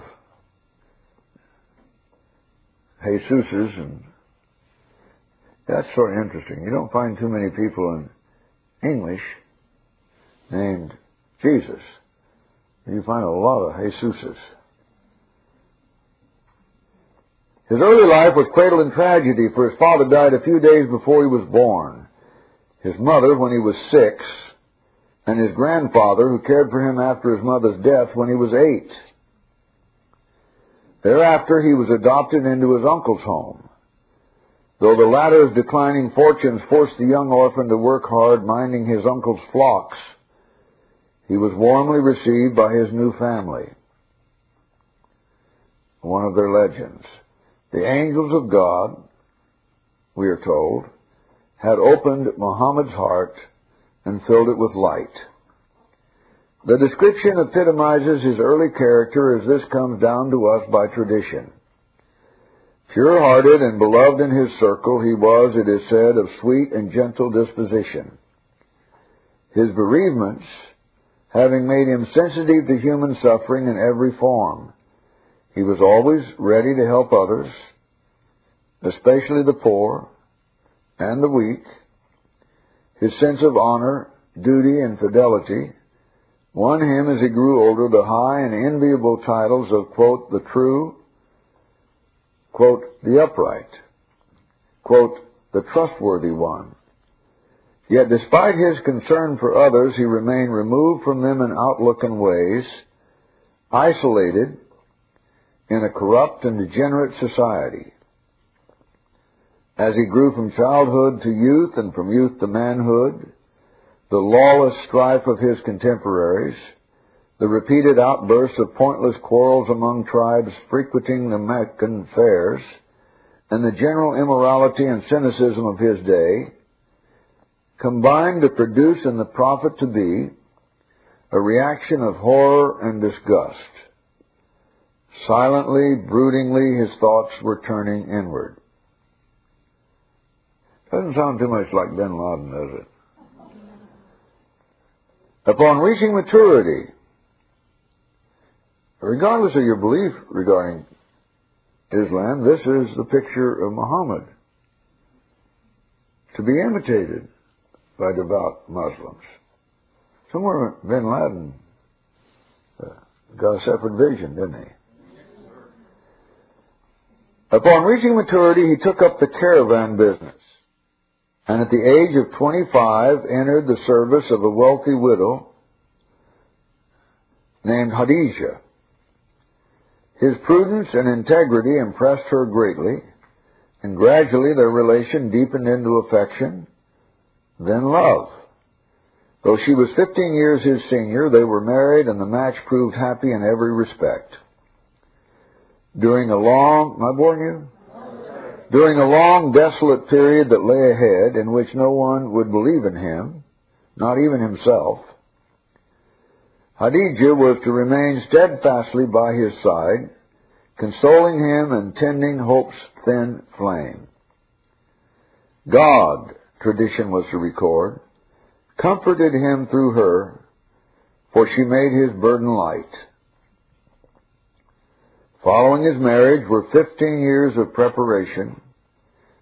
Jesuses, and that's sort of interesting. You don't find too many people in English named Jesus. You find a lot of Jesuses. His early life was cradled in tragedy, for his father died a few days before he was born, his mother when he was 6, and his grandfather, who cared for him after his mother's death, when he was 8. Thereafter he was adopted into his uncle's home. Though the latter's declining fortunes forced the young orphan to work hard minding his uncle's flocks, he was warmly received by his new family. One of their legends. The angels of God, we are told, had opened Muhammad's heart and filled it with light. The description epitomizes his early character as this comes down to us by tradition. Pure-hearted and beloved in his circle, he was, it is said, of sweet and gentle disposition. His bereavements, having made him sensitive to human suffering in every form, he was always ready to help others, especially the poor and the weak. His sense of honor, duty, and fidelity won him as he grew older the high and enviable titles of, quote, the true, quote, the upright, quote, the trustworthy one. Yet despite his concern for others, he remained removed from them in outlook and ways, isolated in a corrupt and degenerate society. As he grew from childhood to youth and from youth to manhood, the lawless strife of his contemporaries, the repeated outbursts of pointless quarrels among tribes frequenting the Meccan fairs, and the general immorality and cynicism of his day, combined to produce in the prophet-to-be a reaction of horror and disgust. Silently, broodingly, his thoughts were turning inward. Doesn't sound too much like bin Laden, does it? Upon reaching maturity, regardless of your belief regarding Islam, this is the picture of Muhammad to be imitated by devout Muslims. Somewhere bin Laden got a separate vision, didn't he? Upon reaching maturity, he took up the caravan business, and at the age of 25 entered the service of a wealthy widow named Khadijah. His prudence and integrity impressed her greatly, and gradually their relation deepened into affection, then love. Though she was 15 years his senior, they were married, and the match proved happy in every respect. During a long, desolate period that lay ahead, in which no one would believe in him, not even himself, Khadijah was to remain steadfastly by his side, consoling him and tending hope's thin flame. God, tradition was to record, comforted him through her, for she made his burden light. Following his marriage were 15 years of preparation,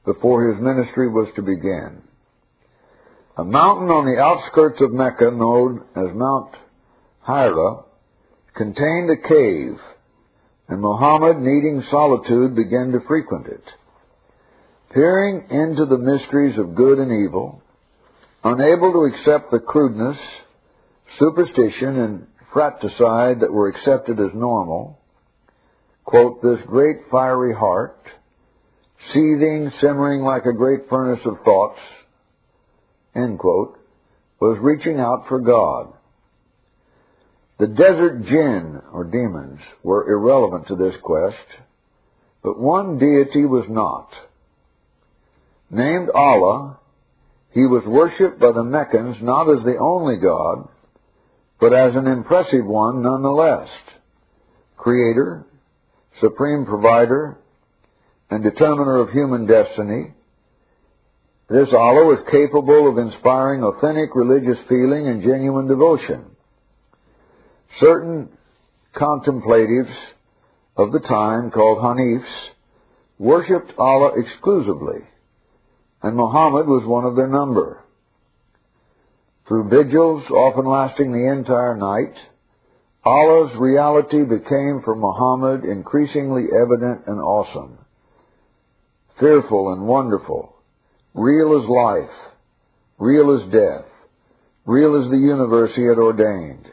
before his ministry was to begin. A mountain on the outskirts of Mecca, known as Mount Hira, contained a cave, and Muhammad, needing solitude, began to frequent it. Peering into the mysteries of good and evil, unable to accept the crudeness, superstition, and fratricide that were accepted as normal, quote, this great fiery heart, seething, simmering like a great furnace of thoughts, end quote, was reaching out for God. The desert jinn, or demons, were irrelevant to this quest, but one deity was not. Named Allah, he was worshipped by the Meccans not as the only God, but as an impressive one nonetheless. Creator, supreme provider, and determiner of human destiny, this Allah was capable of inspiring authentic religious feeling and genuine devotion. Certain contemplatives of the time, called Hanifs, worshipped Allah exclusively, and Muhammad was one of their number. Through vigils, often lasting the entire night, Allah's reality became for Muhammad increasingly evident and awesome, fearful and wonderful, real as life, real as death, real as the universe he had ordained.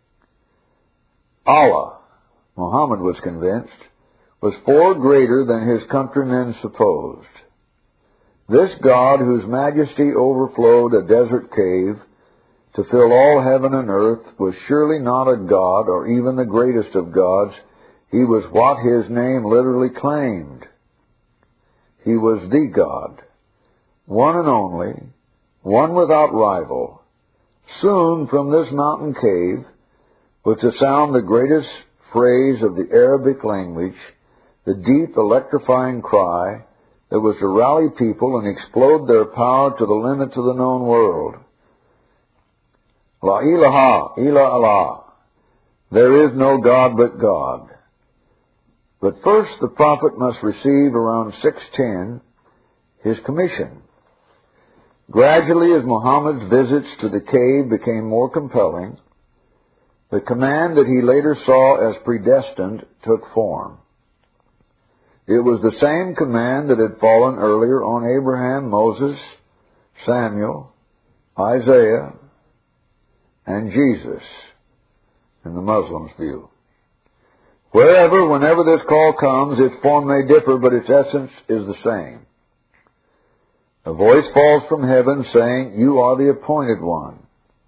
Allah, Muhammad was convinced, was far greater than his countrymen supposed. This God, whose majesty overflowed a desert cave to fill all heaven and earth, was surely not a God or even the greatest of gods. He was what his name literally claimed. He was the God, one and only, one without rival. Soon from this mountain cave was to sound the greatest phrase of the Arabic language, the deep, electrifying cry that was to rally people and explode their power to the limits of the known world. La ilaha illa Allah. There is no God but God. But first the prophet must receive around 610 his commission. Gradually, as Muhammad's visits to the cave became more compelling, the command that he later saw as predestined took form. It was the same command that had fallen earlier on Abraham, Moses, Samuel, Isaiah, and Jesus, in the Muslims' view. Wherever, whenever this call comes, its form may differ, but its essence is the same. A voice falls from heaven saying, "You are the appointed one."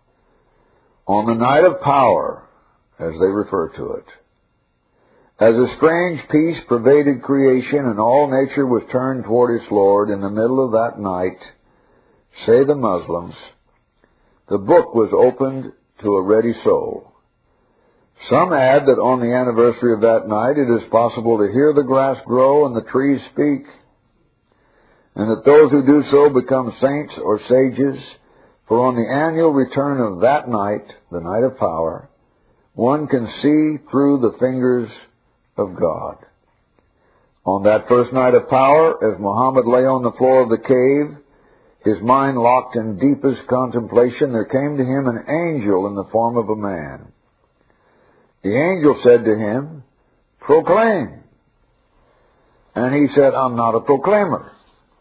On the night of power, as they refer to it. As a strange peace pervaded creation and all nature was turned toward its Lord in the middle of that night, say the Muslims, the book was opened to a ready soul. Some add that on the anniversary of that night it is possible to hear the grass grow and the trees speak, and that those who do so become saints or sages, for on the annual return of that night, the night of power, one can see through the fingers of God. On that first night of power, as Muhammad lay on the floor of the cave, his mind locked in deepest contemplation, there came to him an angel in the form of a man. The angel said to him, "Proclaim." And he said, "I'm not a proclaimer."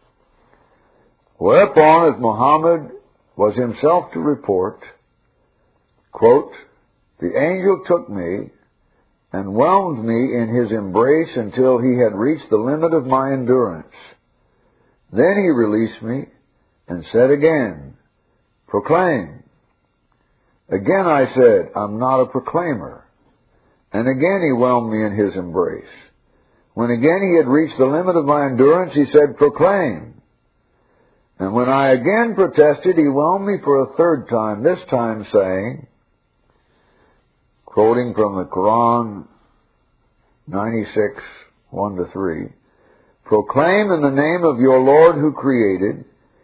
Whereupon, as Muhammad was himself to report, quote, "The angel took me and whelmed me in his embrace until he had reached the limit of my endurance. Then he released me and said again, 'Proclaim.' Again I said, 'I'm not a proclaimer.' And again he whelmed me in his embrace. When again he had reached the limit of my endurance, he said, 'Proclaim.' And when I again protested, he whelmed me for a third time, this time saying," quoting from the Quran 96, 1-3, "Proclaim in the name of your Lord who created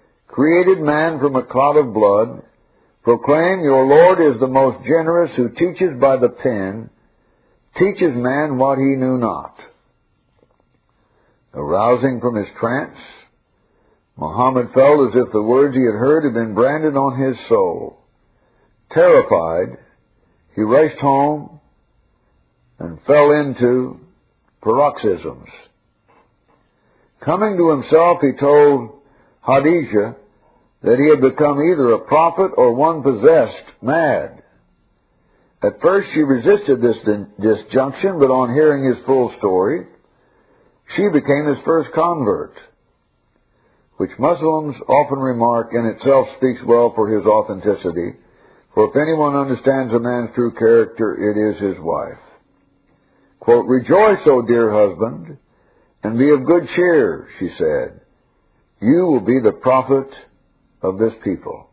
man from a clot of blood. Proclaim your Lord is the most generous who teaches by the pen, teaches man what he knew not." Arousing from his trance, Muhammad felt as if the words he had heard had been branded on his soul. Terrified, he raced home and fell into paroxysms. Coming to himself, he told Khadijah that he had become either a prophet or one possessed mad. At first she resisted this disjunction, but on hearing his full story, she became his first convert, which Muslims often remark in itself speaks well for his authenticity, for if anyone understands a man's true character, it is his wife. Quote, "Rejoice, O dear husband, and be of good cheer," she said. "You will be the prophet of this people."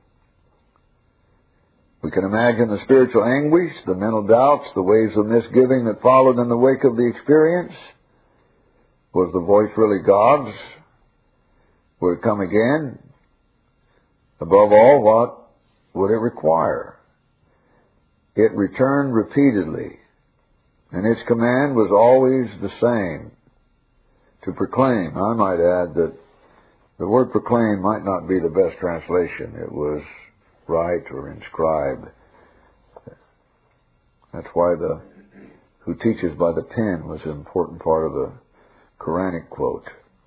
We can imagine the spiritual anguish, the mental doubts, the waves of misgiving that followed in the wake of the experience. Was the voice really God's? Would it come again? Above all, what would it require? It returned repeatedly, and its command was always the same, to proclaim. I might add that the word proclaim might not be the best translation. It was write or inscribe. That's why who teaches by the pen was an important part of the Quranic quote.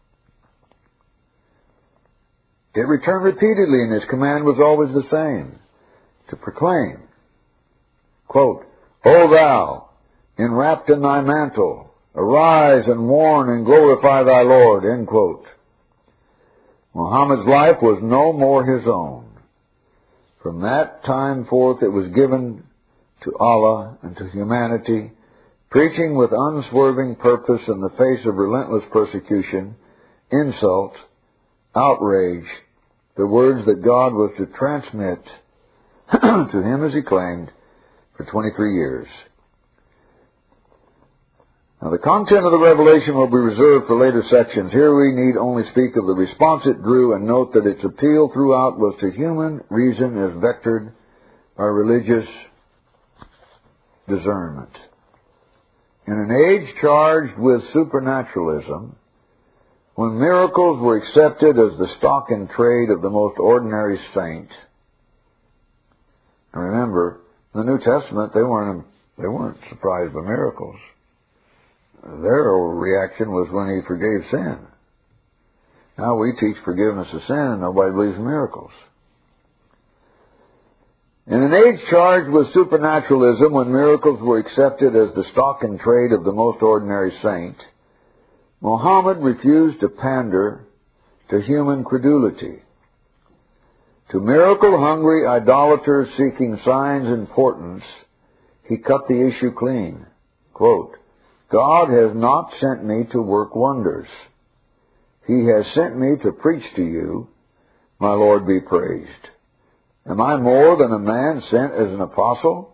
It returned repeatedly, and his command was always the same, to proclaim. Quote, "O thou, enwrapped in thy mantle, arise and mourn and glorify thy Lord." End quote. Muhammad's life was no more his own. From that time forth it was given to Allah and to humanity, preaching with unswerving purpose in the face of relentless persecution, insult, outrage, the words that God was to transmit to him as he claimed for 23 years. Now the content of the revelation will be reserved for later sections. Here we need only speak of the response it drew and note that its appeal throughout was to human reason as vectored by religious discernment. In an age charged with supernaturalism, when miracles were accepted as the stock in trade of the most ordinary saint. And remember, in the New Testament, they weren't surprised by miracles. Their reaction was when he forgave sin. Now we teach forgiveness of sin and nobody believes in miracles. In an age charged with supernaturalism, when miracles were accepted as the stock in trade of the most ordinary saint, Muhammad refused to pander to human credulity. To miracle-hungry idolaters seeking signs and portents, he cut the issue clean. Quote, "God has not sent me to work wonders. He has sent me to preach to you, my Lord be praised. Am I more than a man sent as an apostle?"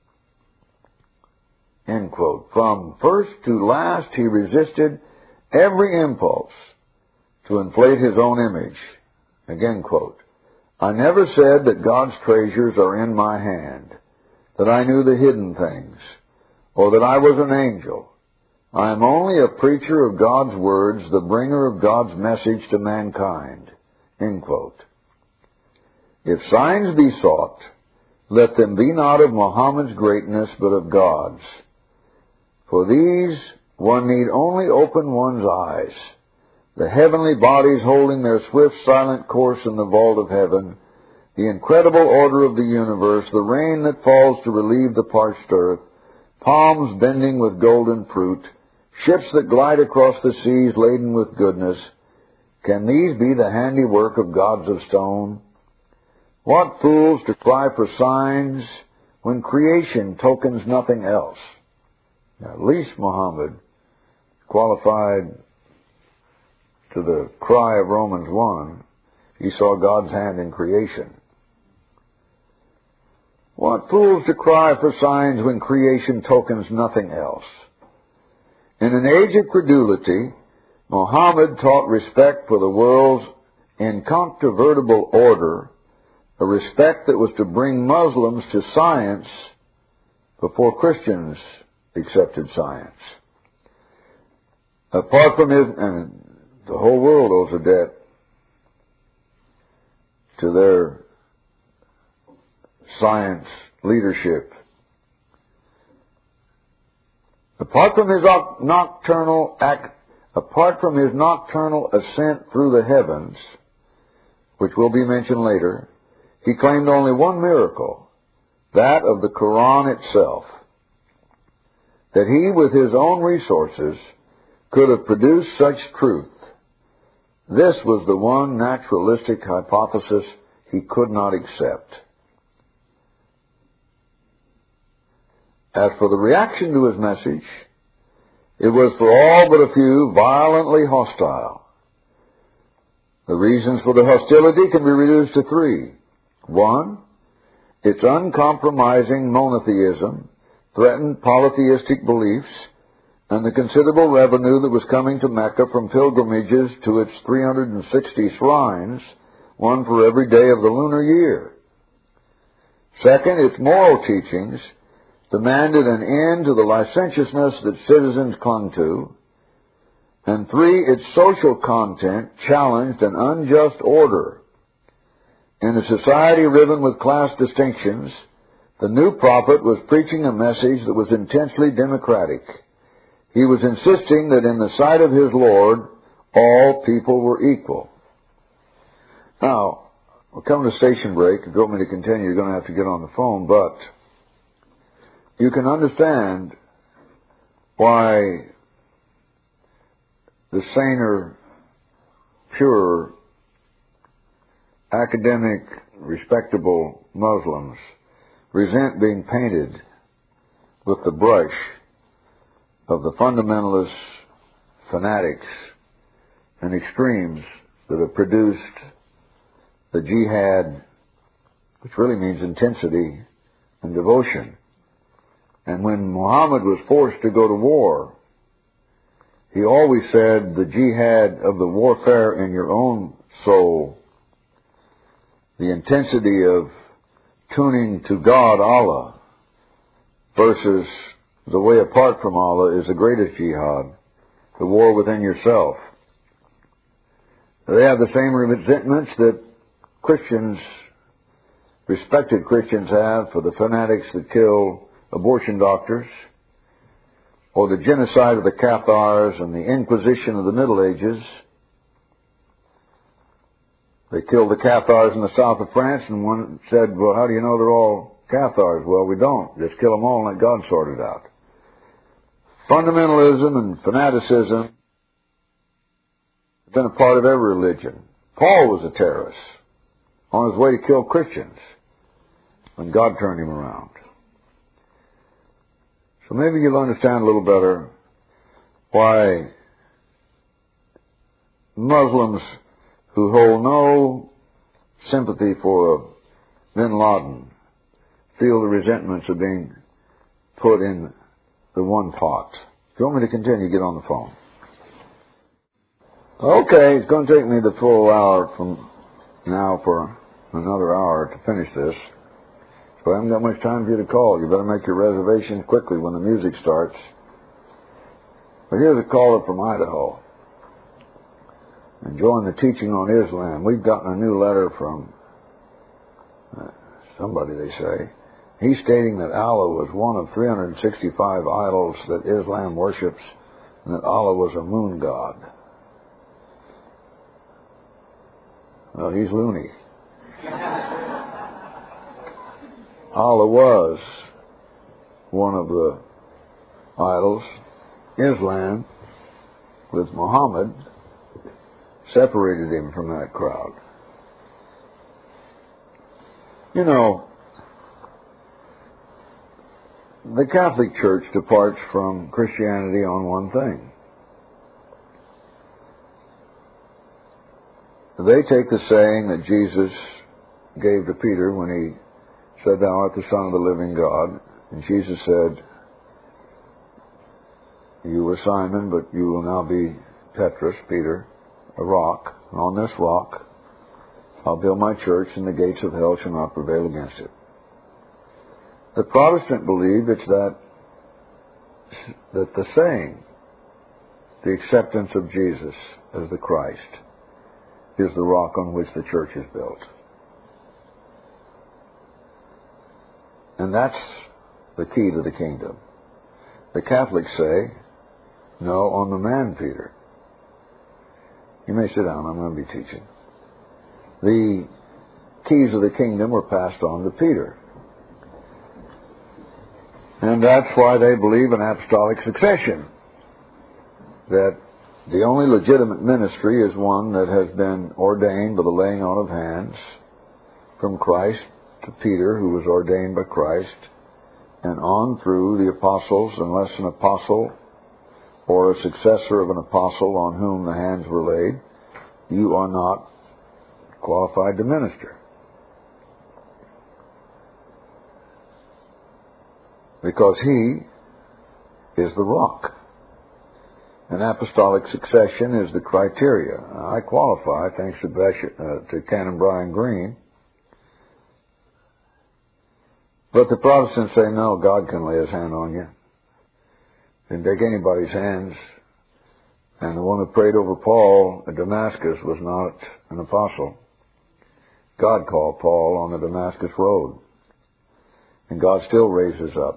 End quote. From first to last, he resisted every impulse to inflate his own image. Again quote, "I never said that God's treasures are in my hand, that I knew the hidden things, or that I was an angel. I am only a preacher of God's words, the bringer of God's message to mankind." End quote. If signs be sought, let them be not of Muhammad's greatness, but of God's. For these one need only open one's eyes. The heavenly bodies holding their swift, silent course in the vault of heaven, the incredible order of the universe, the rain that falls to relieve the parched earth, palms bending with golden fruit, ships that glide across the seas laden with goodness, can these be the handiwork of gods of stone? What fools to cry for signs when creation tokens nothing else? Now, at least Muhammad qualified to the cry of Romans 1. He saw God's hand in creation. What fools to cry for signs when creation tokens nothing else? In an age of credulity, Muhammad taught respect for the world's incontrovertible order, a respect that was to bring Muslims to science before Christians accepted science. Apart from his, and the whole world owes a debt to their science leadership. Apart from his nocturnal ascent through the heavens, which will be mentioned later, he claimed only one miracle, that of the Quran itself, that he, with his own resources, could have produced such truth. This was the one naturalistic hypothesis he could not accept. As for the reaction to his message, it was for all but a few violently hostile. The reasons for the hostility can be reduced to three. One, its uncompromising monotheism threatened polytheistic beliefs and the considerable revenue that was coming to Mecca from pilgrimages to its 360 shrines, one for every day of the lunar year. Second, its moral teachings demanded an end to the licentiousness that citizens clung to. And three, its social content challenged an unjust order. In a society riven with class distinctions, the new prophet was preaching a message that was intensely democratic. He was insisting that in the sight of his Lord, all people were equal. Now, we're coming to station break. If you want me to continue, you're going to have to get on the phone, but you can understand why the saner, pure, academic, respectable Muslims resent being painted with the brush of the fundamentalist fanatics and extremes that have produced the jihad, which really means intensity and devotion. And when Muhammad was forced to go to war, he always said the jihad of the warfare in your own soul, the intensity of tuning to God, Allah, versus the way apart from Allah is the greatest jihad, the war within yourself. They have the same resentments that Christians, respected Christians, have for the fanatics that kill abortion doctors, or the genocide of the Cathars and the Inquisition of the Middle Ages. They killed the Cathars in the south of France, and one said, well, how do you know they're all Cathars? Well, we don't. Just kill them all and let God sort it out. Fundamentalism and fanaticism have been a part of every religion. Paul was a terrorist on his way to kill Christians when God turned him around. So maybe you'll understand a little better why Muslims who hold no sympathy for bin Laden feel the resentments of being put in the one pot. If you want me to continue, get on the phone. Okay, it's going to take me the full hour from now for another hour to finish this. So I haven't got much time for you to call. You better make your reservation quickly when the music starts. But here's a caller from Idaho, enjoying the teaching on Islam. We've gotten a new letter from somebody, they say. He's stating that Allah was one of 365 idols that Islam worships, and that Allah was a moon god. Well, he's loony. Allah was one of the idols. Islam, with Muhammad, separated him from that crowd. You know, the Catholic Church departs from Christianity on one thing. They take the saying that Jesus gave to Peter when he said, "Thou art the Son of the living God." And Jesus said, "You were Simon, but you will now be Petrus," Peter, a rock. "And on this rock I'll build my church, and the gates of hell shall not prevail against it." The Protestant believe it's that the saying, the acceptance of Jesus as the Christ, is the rock on which the church is built. And that's the key to the kingdom. The Catholics say, no, on the man Peter. You may sit down, I'm going to be teaching. The keys of the kingdom were passed on to Peter. And that's why they believe in apostolic succession. That the only legitimate ministry is one that has been ordained by the laying on of hands from Christ to Peter, who was ordained by Christ, and on through the apostles, unless an apostle or a successor of an apostle on whom the hands were laid, you are not qualified to minister. Because he is the rock. And apostolic succession is the criteria. I qualify, thanks to Canon Brian Green. But the Protestants say, no, God can lay his hand on you. Didn't take anybody's hands. And the one who prayed over Paul at Damascus was not an apostle. God called Paul on the Damascus road. And God still raises up.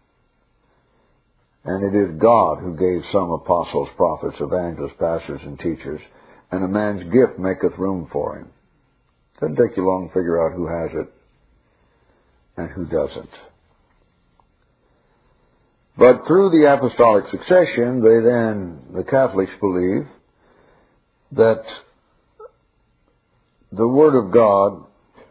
And it is God who gave some apostles, prophets, evangelists, pastors, and teachers. And a man's gift maketh room for him. Doesn't take you long to figure out who has it and who doesn't. But through the apostolic succession, the Catholics believe that the Word of God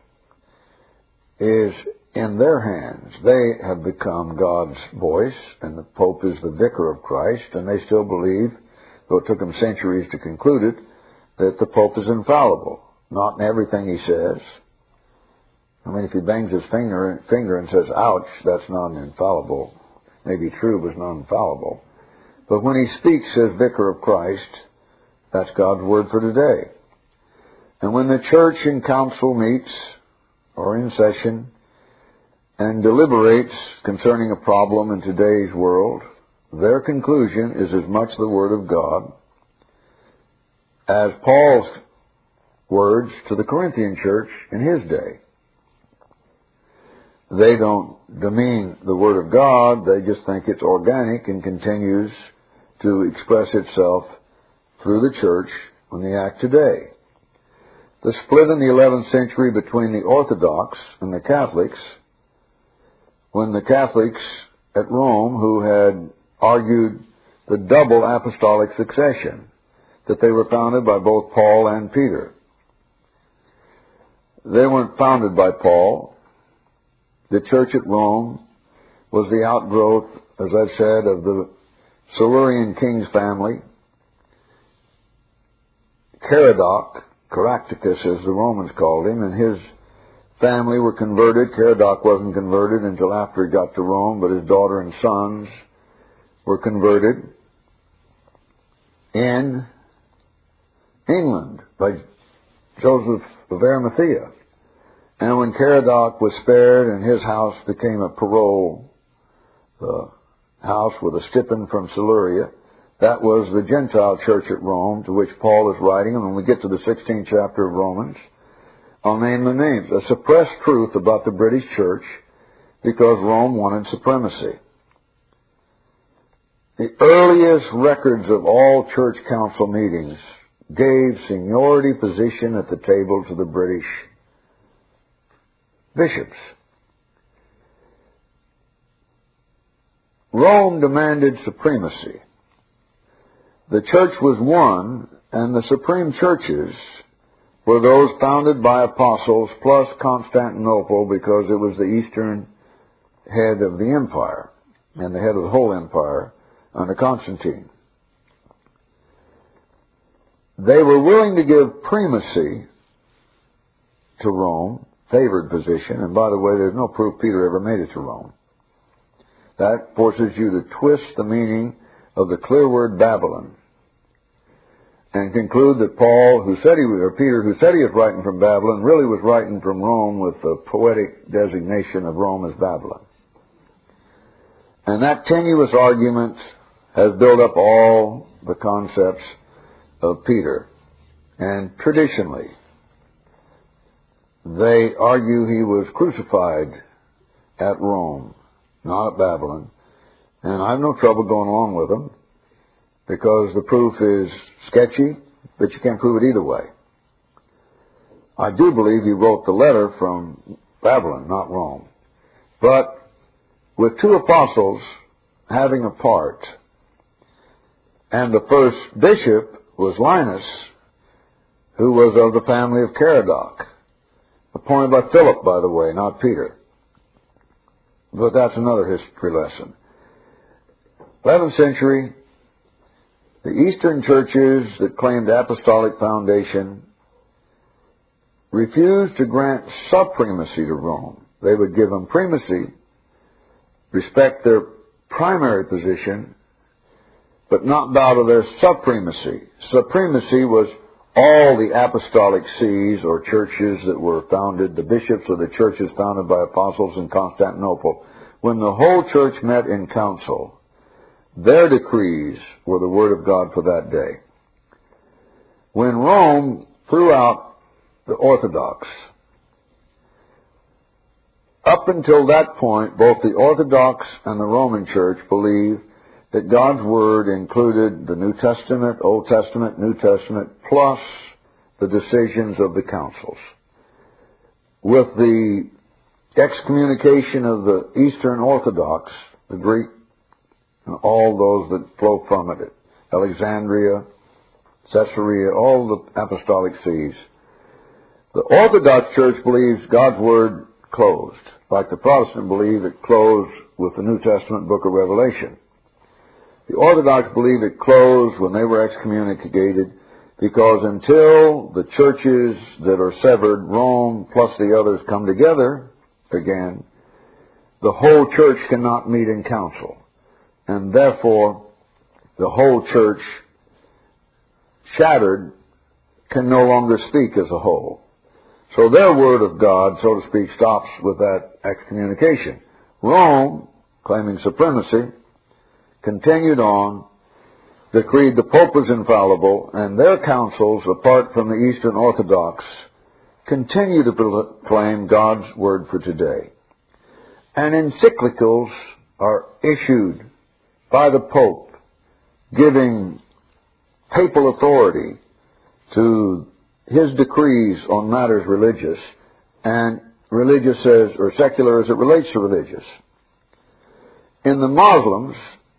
is in their hands. They have become God's voice, and the Pope is the vicar of Christ, and they still believe, though it took them centuries to conclude it, that the Pope is infallible. Not in everything he says. I mean, if he bangs his finger and says, ouch, that's not infallible. Maybe true, but it's not infallible. But when he speaks as vicar of Christ, that's God's word for today. And when the church in council meets, or in session, and deliberates concerning a problem in today's world, their conclusion is as much the Word of God as Paul's words to the Corinthian church in his day. They don't demean the Word of God, they just think it's organic and continues to express itself through the church in the act today. The split in the 11th century between the Orthodox and the Catholics, when the Catholics at Rome, who had argued the double apostolic succession, that they were founded by both Paul and Peter. They weren't founded by Paul. The church at Rome was the outgrowth, as I've said, of the Silurian king's family. Caractacus, as the Romans called him, and his family were converted. Caradoc wasn't converted until after he got to Rome, but his daughter and sons were converted in England by Joseph of Arimathea. And when Caradoc was spared and his house became a parole house with a stipend from Siluria, that was the Gentile church at Rome, to which Paul is writing. And when we get to the 16th chapter of Romans, I'll name the names. A suppressed truth about the British church because Rome wanted supremacy. The earliest records of all church council meetings gave seniority position at the table to the British bishops. Rome demanded supremacy. The church was one, and the supreme churches were those founded by apostles plus Constantinople, because it was the eastern head of the empire and the head of the whole empire under Constantine. They were willing to give primacy to Rome, favored position, and by the way, there's no proof Peter ever made it to Rome. That forces you to twist the meaning of the clear word Babylon and conclude that Peter, who said he was writing from Babylon, really was writing from Rome with the poetic designation of Rome as Babylon. And that tenuous argument has built up all the concepts of Peter. And traditionally, they argue he was crucified at Rome, not at Babylon. And I have no trouble going along with them because the proof is sketchy, but you can't prove it either way. I do believe he wrote the letter from Babylon, not Rome. But with two apostles having a part, and the first bishop was Linus, who was of the family of Caradoc, appointed by Philip, by the way, not Peter. But that's another history lesson. 11th century, the Eastern churches that claimed apostolic foundation refused to grant supremacy to Rome. They would give them primacy, respect their primary position, but not bow to their supremacy. Supremacy was all the apostolic sees or churches that were founded, the bishops of the churches founded by apostles in Constantinople. When the whole church met in council, their decrees were the word of God for that day. When Rome threw out the Orthodox, up until that point, both the Orthodox and the Roman Church believed that God's Word included the New Testament, Old Testament, New Testament, plus the decisions of the councils. With the excommunication of the Eastern Orthodox, the Greek, and all those that flow from it, Alexandria, Caesarea, all the apostolic sees, the Orthodox Church believes God's Word closed, like the Protestant believe it closed with the New Testament book of Revelation. The Orthodox believe it closed when they were excommunicated because until the churches that are severed, Rome plus the others, come together again, the whole church cannot meet in council. And therefore, the whole church, shattered, can no longer speak as a whole. So their word of God, so to speak, stops with that excommunication. Rome, claiming supremacy, continued on, decreed the Pope was infallible, and their councils, apart from the Eastern Orthodox, continue to proclaim God's Word for today. And encyclicals are issued by the Pope, giving papal authority to his decrees on matters religious, and religious as, or secular as it relates to religious. In the Muslims,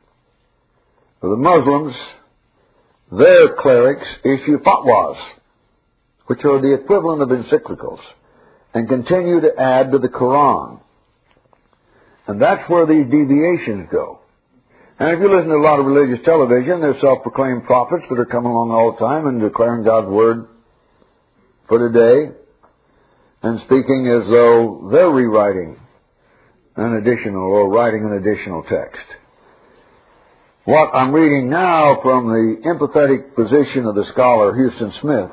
their clerics issue fatwas, which are the equivalent of encyclicals, and continue to add to the Quran. And that's where these deviations go. And if you listen to a lot of religious television, there's self-proclaimed prophets that are coming along all the time and declaring God's Word for today, and speaking as though they're rewriting an additional, or writing an additional text. What I'm reading now from the empathetic position of the scholar Huston Smith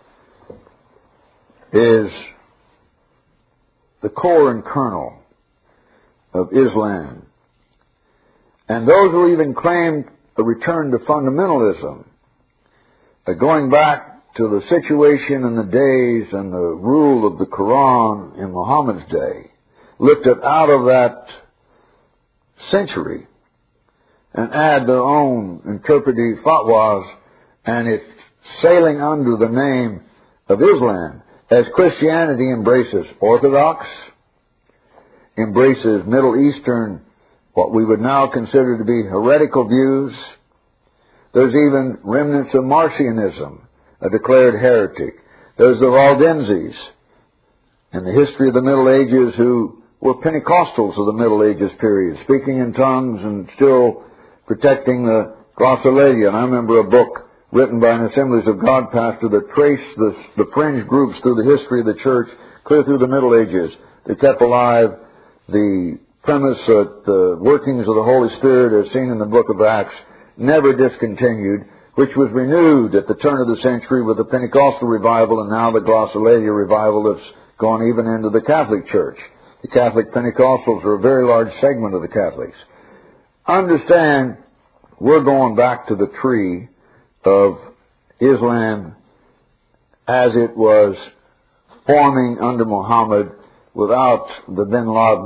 is the core and kernel of Islam. And those who even claim a return to fundamentalism, going back to the situation and the days and the rule of the Quran in Muhammad's day, lifted out of that century and add their own interpretive fatwas, and it's sailing under the name of Islam, as Christianity embraces Orthodox, embraces Middle Eastern, what we would now consider to be heretical views. There's even remnants of Marcionism, a declared heretic. There's the Valdenses in the history of the Middle Ages who were Pentecostals of the Middle Ages period, speaking in tongues and still protecting the glossolalia. And I remember a book written by an Assemblies of God pastor that traced the fringe groups through the history of the church, clear through the Middle Ages. They kept alive the premise that the workings of the Holy Spirit, as seen in the book of Acts, never discontinued, which was renewed at the turn of the century with the Pentecostal revival and now the glossolalia revival that's gone even into the Catholic Church. The Catholic Pentecostals are a very large segment of the Catholics. Understand, we're going back to the tree of Islam as it was forming under Muhammad without the bin Laden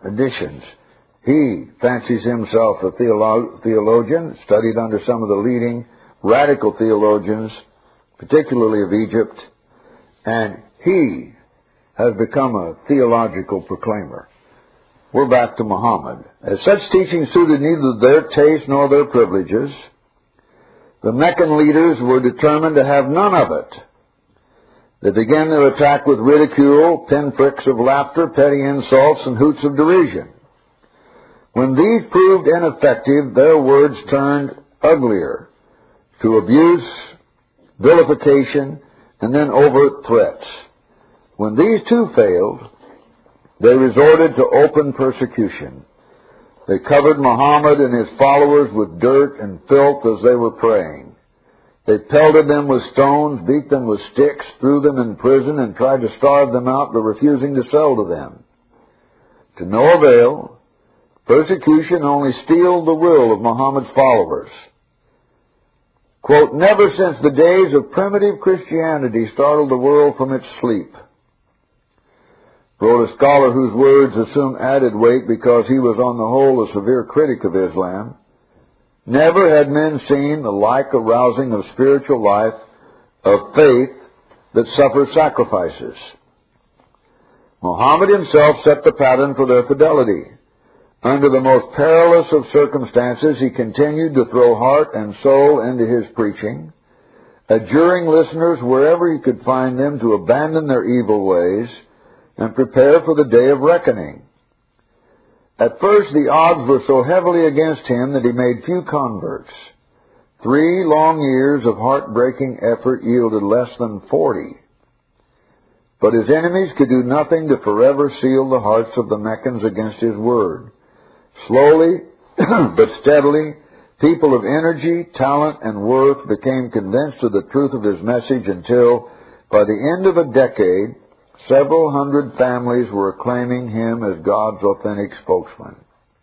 additions. He fancies himself a theologian, studied under some of the leading radical theologians, particularly of Egypt, and he has become a theological proclaimer. We're back to Muhammad. As such teaching suited neither their taste nor their privileges, the Meccan leaders were determined to have none of it. They began their attack with ridicule, pinpricks of laughter, petty insults, and hoots of derision. When these proved ineffective, their words turned uglier to abuse, vilification, and then overt threats. When these too failed, they resorted to open persecution. They covered Muhammad and his followers with dirt and filth as they were praying. They pelted them with stones, beat them with sticks, threw them in prison, and tried to starve them out by refusing to sell to them. To no avail, persecution only steeled the will of Muhammad's followers. Quote, never since the days of primitive Christianity startled the world from its sleep, wrote a scholar whose words assume added weight because he was on the whole a severe critic of Islam. Never had men seen the like arousing of spiritual life, of faith that suffers sacrifices. Muhammad himself set the pattern for their fidelity. Under the most perilous of circumstances, he continued to throw heart and soul into his preaching, adjuring listeners wherever he could find them to abandon their evil ways and prepare for the day of reckoning. At first, the odds were so heavily against him that he made few converts. 3 long years of heartbreaking effort yielded less than 40. But his enemies could do nothing to forever seal the hearts of the Meccans against his word. Slowly, but steadily, people of energy, talent, and worth became convinced of the truth of his message until, by the end of a decade, several hundred families were acclaiming him as God's authentic spokesman.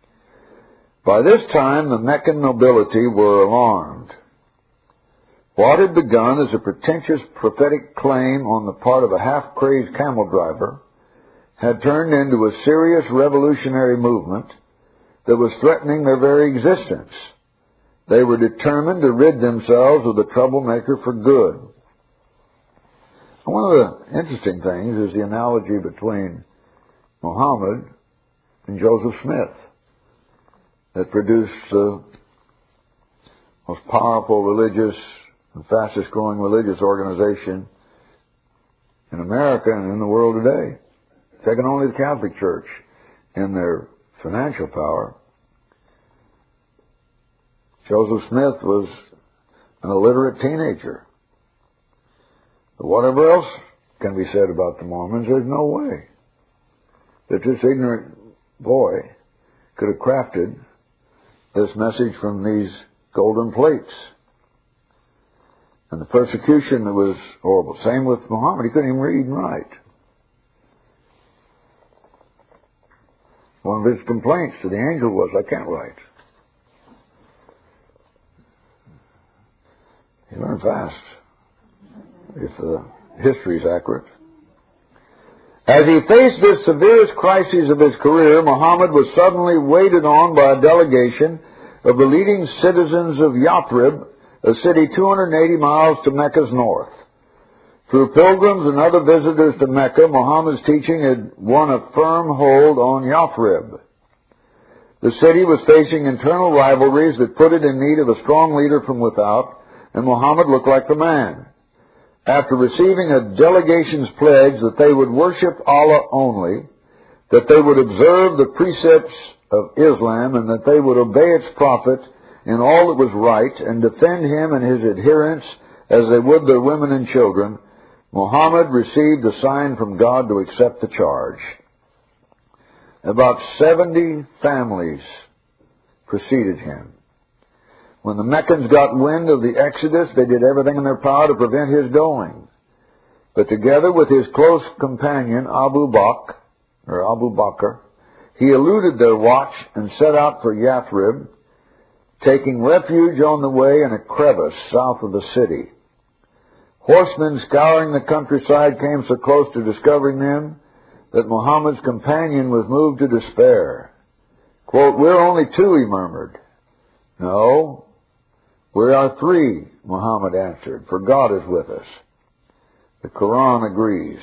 By this time, the Meccan nobility were alarmed. What had begun as a pretentious prophetic claim on the part of a half-crazed camel driver had turned into a serious revolutionary movement that was threatening their very existence. They were determined to rid themselves of the troublemaker for good. One of the interesting things is the analogy between Muhammad and Joseph Smith that produced the most powerful religious and fastest growing religious organization in America and in the world today. Second only to the Catholic Church in their financial power. Joseph Smith was an illiterate teenager. But whatever else can be said about the Mormons, there's no way that this ignorant boy could have crafted this message from these golden plates. And the persecution that was horrible. Same with Muhammad. He couldn't even read and write. One of his complaints to the angel was, I can't write. He learned fast, if the history is accurate. As he faced this severest crisis of his career, Muhammad was suddenly waited on by a delegation of the leading citizens of Yathrib, a city 280 miles to Mecca's north. Through pilgrims and other visitors to Mecca, Muhammad's teaching had won a firm hold on Yathrib. The city was facing internal rivalries that put it in need of a strong leader from without, and Muhammad looked like the man. After receiving a delegation's pledge that they would worship Allah only, that they would observe the precepts of Islam, and that they would obey its prophet in all that was right, and defend him and his adherents as they would their women and children, Muhammad received a sign from God to accept the charge. About 70 families preceded him. When the Meccans got wind of the Exodus, they did everything in their power to prevent his going. But together with his close companion, Abu Bakr, he eluded their watch and set out for Yathrib, taking refuge on the way in a crevice south of the city. Horsemen scouring the countryside came so close to discovering them that Muhammad's companion was moved to despair. Quote, "We're only two," he murmured. "No, we are three," Muhammad answered, "for God is with us." The Quran agrees.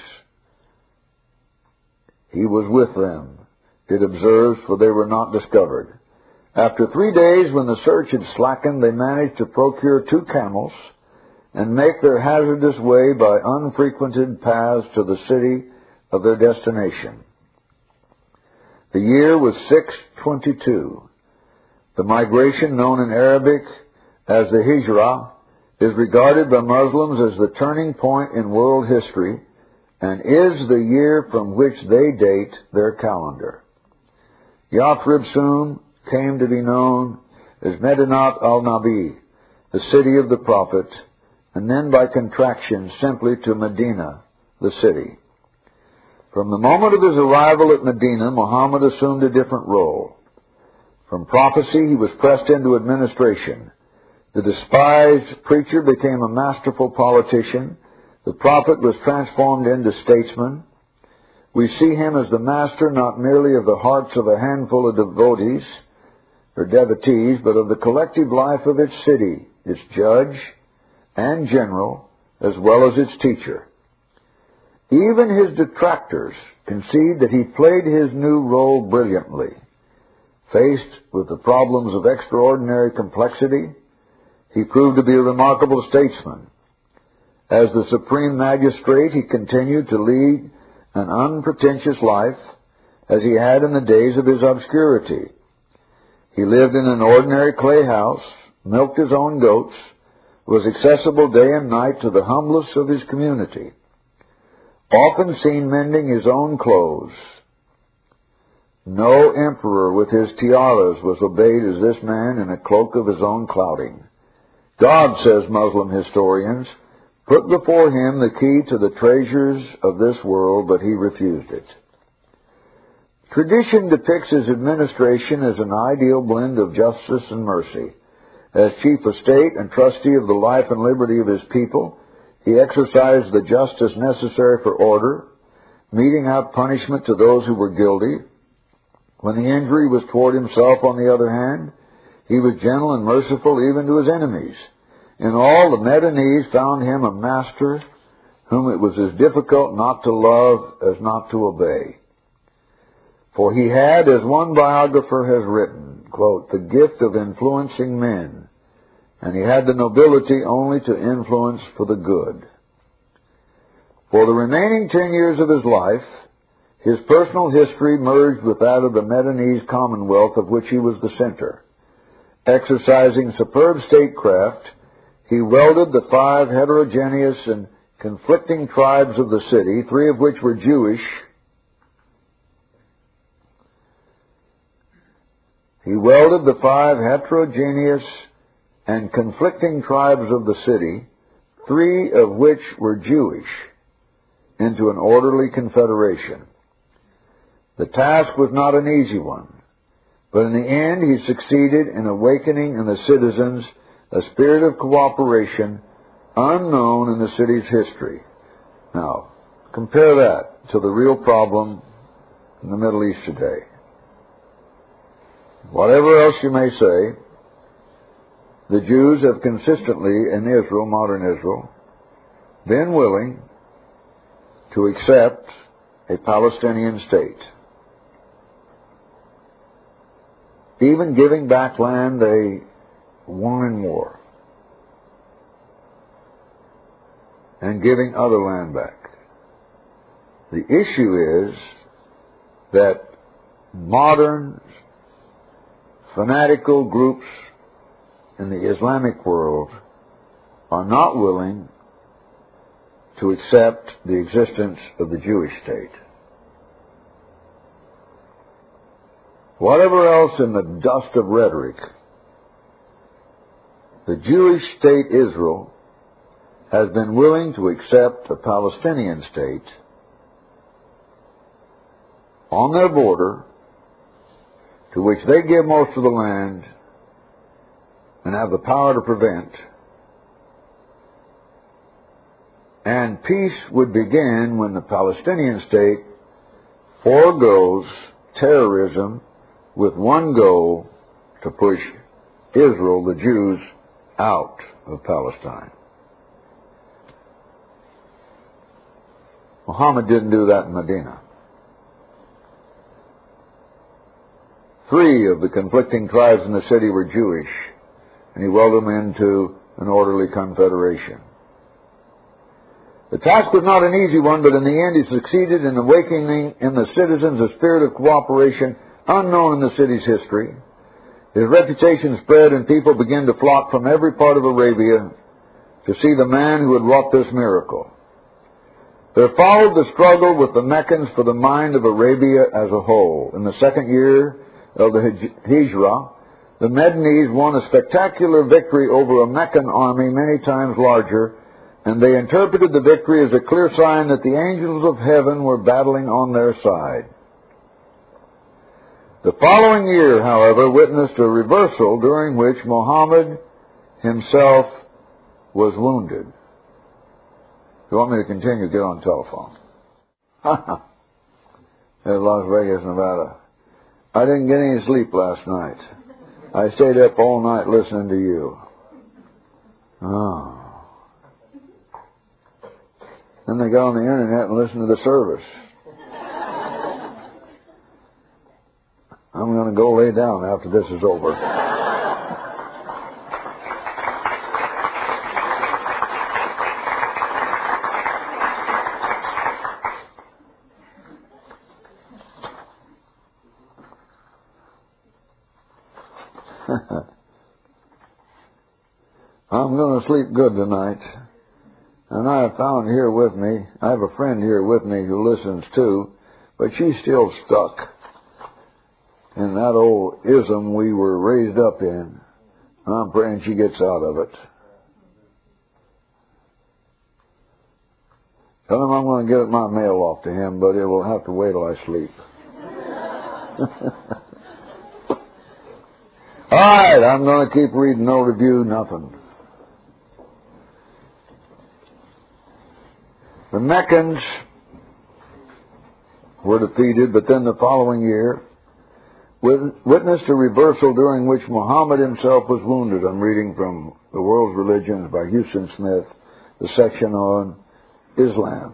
He was with them, it observes, for they were not discovered. After 3 days, when the search had slackened, they managed to procure 2 camels and make their hazardous way by unfrequented paths to the city of their destination. The year was 622. The migration, known in Arabic as the Hijrah, is regarded by Muslims as the turning point in world history and is the year from which they date their calendar. Yathrib soon came to be known as Medinat al-Nabi, the city of the Prophet, and then by contraction simply to Medina, the city. From the moment of his arrival at Medina, Muhammad assumed a different role. From prophecy, he was pressed into administration. The despised preacher became a masterful politician. The prophet was transformed into statesman. We see him as the master not merely of the hearts of a handful of devotees, or devotees, but of the collective life of its city, its judge and general, as well as its teacher. Even his detractors concede that he played his new role brilliantly. Faced with the problems of extraordinary complexity, he proved to be a remarkable statesman. As the supreme magistrate, he continued to lead an unpretentious life, as he had in the days of his obscurity. He lived in an ordinary clay house, milked his own goats, was accessible day and night to the humblest of his community, often seen mending his own clothes. No emperor with his tiaras was obeyed as this man in a cloak of his own clouding. God, says Muslim historians, put before him the key to the treasures of this world, but he refused it. Tradition depicts his administration as an ideal blend of justice and mercy. As chief of state and trustee of the life and liberty of his people, he exercised the justice necessary for order, meting out punishment to those who were guilty. When the injury was toward himself, on the other hand, he was gentle and merciful even to his enemies. In all, the Medinese found him a master whom it was as difficult not to love as not to obey. For he had, as one biographer has written, quote, "the gift of influencing men, and he had the nobility only to influence for the good." For the remaining 10 years of his life, his personal history merged with that of the Medinese commonwealth of which he was the center. Exercising superb statecraft, he welded the 5 heterogeneous and conflicting tribes of the city, 3 of which were Jewish. He welded the 5 heterogeneous and conflicting tribes of the city, 3 of which were Jewish, into an orderly confederation. The task was not an easy one, but in the end he succeeded in awakening in the citizens a spirit of cooperation unknown in the city's history. Now, compare that to the real problem in the Middle East today. Whatever else you may say, the Jews have consistently in Israel, modern Israel, been willing to accept a Palestinian state, even giving back land they won in war, and giving other land back. The issue is that modern fanatical groups in the Islamic world are not willing to accept the existence of the Jewish state. Whatever else in the dust of rhetoric, the Jewish state Israel has been willing to accept a Palestinian state on their border, to which they give most of the land and have the power to prevent. And peace would begin when the Palestinian state foregoes terrorism with one goal: to push Israel, the Jews, out of Palestine. Muhammad didn't do that in Medina. 3 of the conflicting tribes in the city were Jewish, and he welcomed them into an orderly confederation. The task was not an easy one, but in the end he succeeded in awakening in the citizens a spirit of cooperation unknown in the city's history. His reputation spread, and people began to flock from every part of Arabia to see the man who had wrought this miracle. There followed the struggle with the Meccans for the mind of Arabia as a whole. In the 2nd year of the Hijrah, the Medinese won a spectacular victory over a Meccan army many times larger, and they interpreted the victory as a clear sign that the angels of heaven were battling on their side. The following year, however, witnessed a reversal during which Muhammad himself was wounded. If you want me to continue, get on the telephone. There's Las Vegas, Nevada. I didn't get any sleep last night. I stayed up all night listening to you. Oh. Then they got on the internet and listened to the service. I'm going to go lay down after this is over. I'm going to sleep good tonight. And I have found here with me, I have a friend here with me who listens too, but she's still stuck in that old ism we were raised up in. And I'm praying she gets out of it. Tell him I'm going to get my mail off to him, but it will have to wait till I sleep. All right, I'm going to keep reading, no review, nothing. The Meccans were defeated, but then the following year witnessed a reversal during which Muhammad himself was wounded. I'm reading from The World's Religions by Houston Smith, the section on Islam.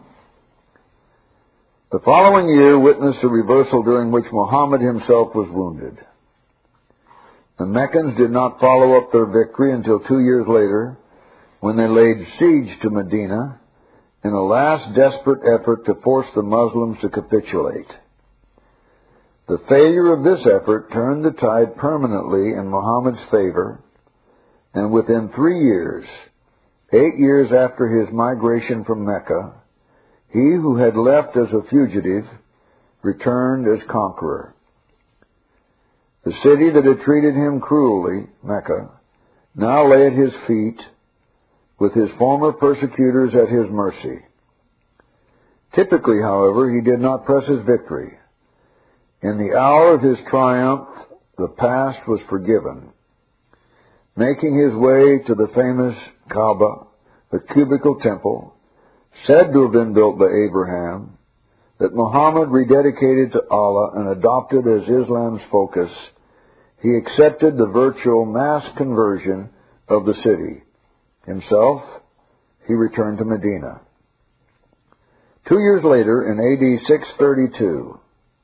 The following year witnessed a reversal during which Muhammad himself was wounded. The Meccans did not follow up their victory until 2 years later, when they laid siege to Medina in a last desperate effort to force the Muslims to capitulate. The failure of this effort turned the tide permanently in Muhammad's favor, and within 3 years, 8 years after his migration from Mecca, he who had left as a fugitive returned as conqueror. The city that had treated him cruelly, Mecca, now lay at his feet, with his former persecutors at his mercy. Typically, however, he did not press his victory. In the hour of his triumph, the past was forgiven. Making his way to the famous Kaaba, the cubical temple, said to have been built by Abraham, that Muhammad rededicated to Allah and adopted as Islam's focus, he accepted the virtual mass conversion of the city. Himself, he returned to Medina. 2 years later, in AD 632,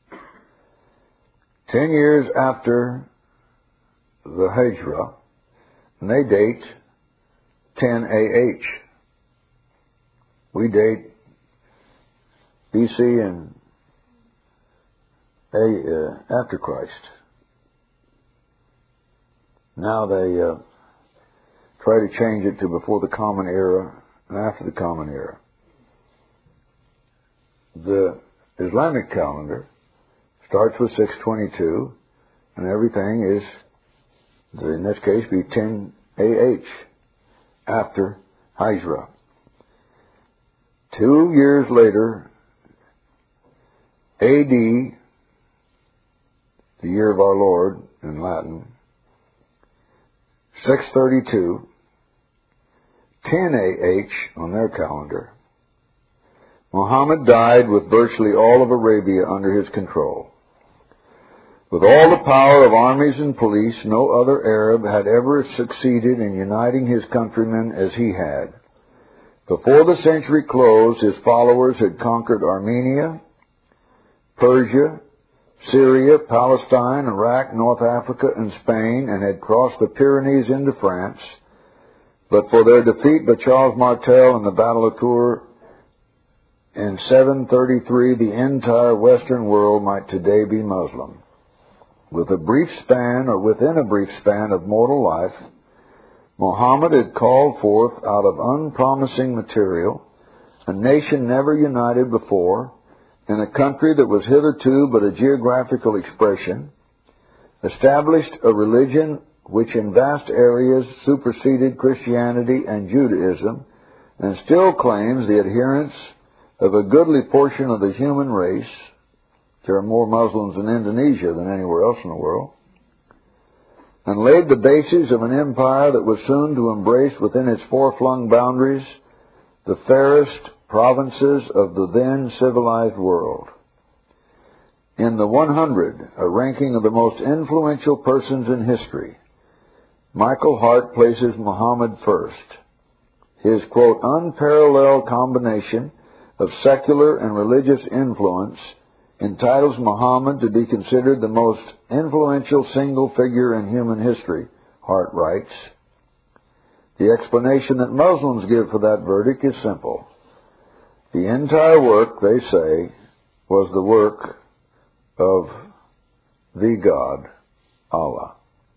10 years after the Hijrah, and they date 10 AH. We date BC and after Christ. Now they try to change it to before the Common Era and after the Common Era. The Islamic calendar starts with 622, and everything is, in this case, be 10 AH, after Hijrah. 2 years later, AD, the year of our Lord in Latin, 632, 10 AH on their calendar, Muhammad died with virtually all of Arabia under his control. With all the power of armies and police, no other Arab had ever succeeded in uniting his countrymen as he had. Before the century closed, his followers had conquered Armenia, Persia, Syria, Palestine, Iraq, North Africa, and Spain, and had crossed the Pyrenees into France. But for their defeat by Charles Martel in the Battle of Tours in 733, the entire Western world might today be Muslim. Within a brief span of mortal life, Muhammad had called forth out of unpromising material a nation never united before, in a country that was hitherto but a geographical expression, established a religion which in vast areas superseded Christianity and Judaism, and still claims the adherence of a goodly portion of the human race. There are more Muslims in Indonesia than anywhere else in the world, and laid the basis of an empire that was soon to embrace within its far-flung boundaries the fairest provinces of the then civilized world. In the 100, a ranking of the most influential persons in history, Michael Hart places Muhammad first. His, quote, unparalleled combination of secular and religious influence entitles Muhammad to be considered the most influential single figure in human history, Hart writes. The explanation that Muslims give for that verdict is simple. The entire work, they say, was the work of the God, Allah.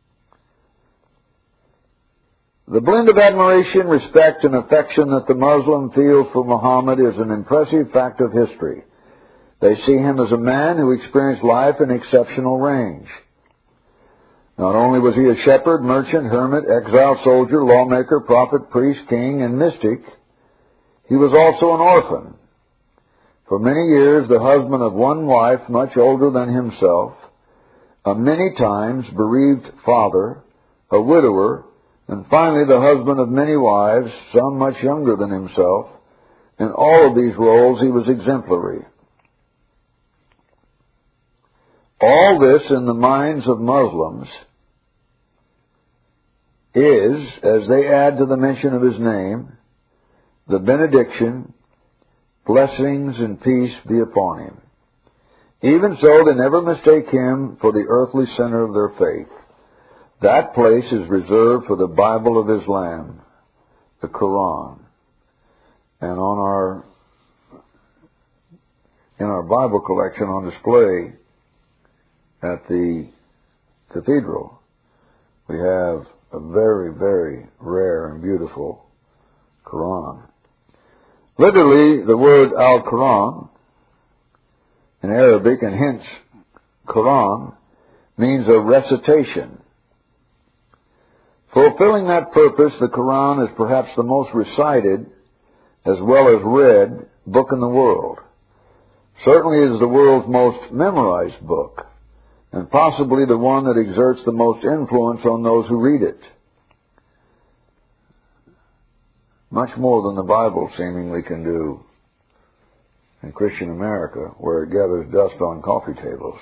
The blend of admiration, respect, and affection that the Muslim feels for Muhammad is an impressive fact of history. They see him as a man who experienced life in exceptional range. Not only was he a shepherd, merchant, hermit, exiled soldier, lawmaker, prophet, priest, king, and mystic, he was also an orphan. For many years, the husband of one wife much older than himself, a many times bereaved father, a widower, and finally the husband of many wives, some much younger than himself. In all of these roles, he was exemplary. All this in the minds of Muslims is, as they add to the mention of his name, the benediction, blessings and peace be upon him. Even so, they never mistake him for the earthly center of their faith. That place is reserved for the Bible of Islam, the Quran. And in our Bible collection on display at the cathedral, we have a very, very rare and beautiful Quran. Literally, the word Al-Quran in Arabic, and hence Quran, means a recitation. Fulfilling that purpose, the Quran is perhaps the most recited as well as read book in the world. Certainly it is the world's most memorized book, and possibly the one that exerts the most influence on those who read it. Much more than the Bible seemingly can do in Christian America, where it gathers dust on coffee tables.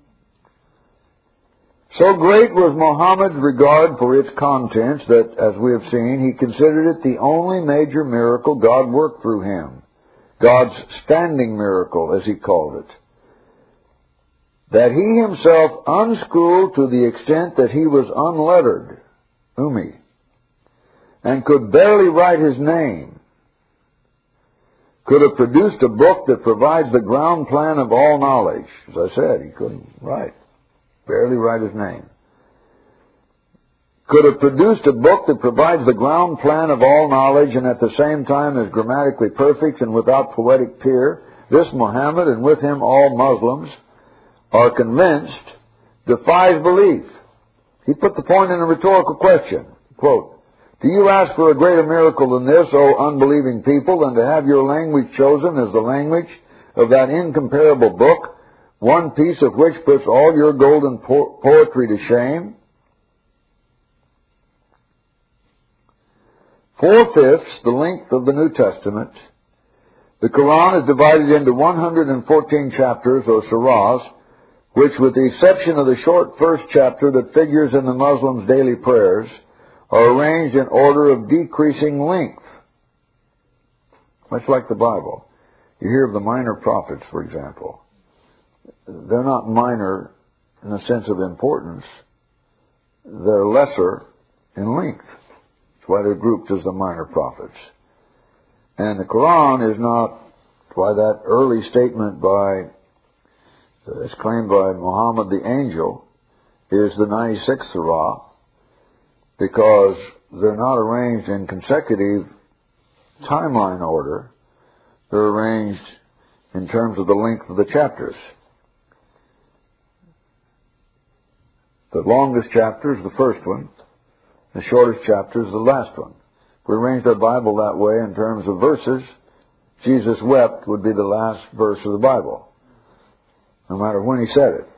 So great was Muhammad's regard for its contents that, as we have seen, he considered it the only major miracle God worked through him. God's standing miracle, as he called it. That he himself unschooled to the extent that he was unlettered, Ummi, and could barely write his name, could have produced a book that provides the ground plan of all knowledge. As I said, he couldn't write, barely write his name. Could have produced a book that provides the ground plan of all knowledge and at the same time is grammatically perfect and without poetic peer. This Muhammad, and with him all Muslims, are convinced, defies belief. He put the point in a rhetorical question. Quote, do you ask for a greater miracle than this, O unbelieving people, than to have your language chosen as the language of that incomparable book, one piece of which puts all your golden poetry to shame? 4/5, the length of the New Testament, The Quran is divided into 114 chapters, or surahs, which, with the exception of the short first chapter that figures in the Muslims' daily prayers, are arranged in order of decreasing length, much like the Bible. You hear of the minor prophets, for example. They're not minor in the sense of importance. They're lesser in length. That's why they're grouped as the minor prophets. And the Quran is not, why that early statement it's claimed by Muhammad the angel, is the 96th surah, because they're not arranged in consecutive timeline order. They're arranged in terms of the length of the chapters. The longest chapter is the first one. The shortest chapter is the last one. If we arranged our Bible that way in terms of verses, Jesus wept would be the last verse of the Bible, no matter when he said it.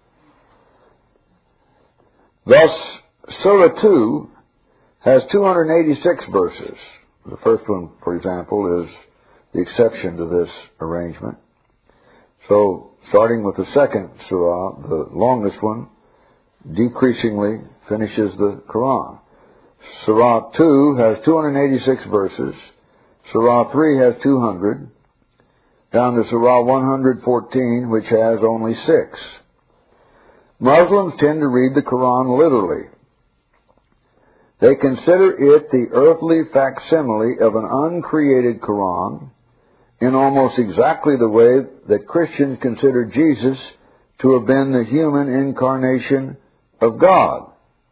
Thus, Surah 2 has 286 verses. The first one, for example, is the exception to this arrangement. So, starting with the second surah, the longest one, decreasingly finishes the Quran. Surah 2 has 286 verses. Surah 3 has 200. Down to Surah 114, which has only 6. Muslims tend to read the Quran literally. They consider it the earthly facsimile of an uncreated Quran in almost exactly the way that Christians consider Jesus to have been the human incarnation of God.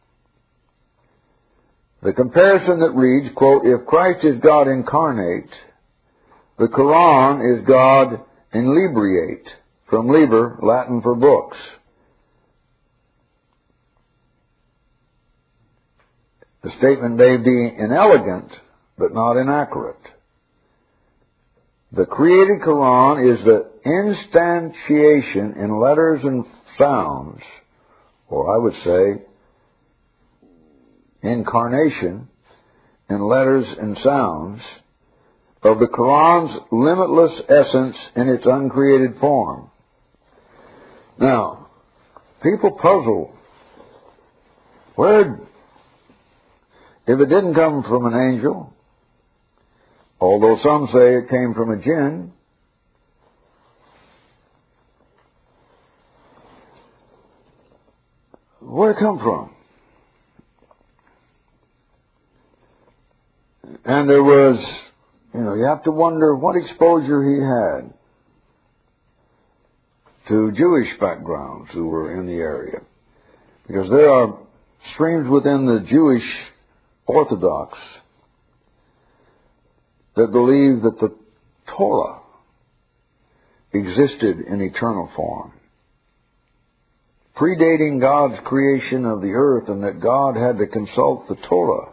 The comparison that reads, quote, if Christ is God incarnate, the Quran is God inebriate, from liber, Latin for books. The statement may be inelegant, but not inaccurate. The created Quran is the instantiation in letters and sounds, or I would say, incarnation in letters and sounds of the Quran's limitless essence in its uncreated form. Now, people puzzle. If it didn't come from an angel, although some say it came from a jinn, where'd it come from? And there was, you have to wonder what exposure he had to Jewish backgrounds who were in the area. Because there are streams within the Jewish Orthodox that believe that the Torah existed in eternal form, predating God's creation of the earth, and that God had to consult the Torah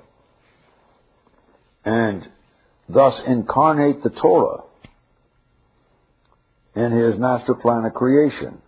and thus incarnate the Torah in His master plan of creation.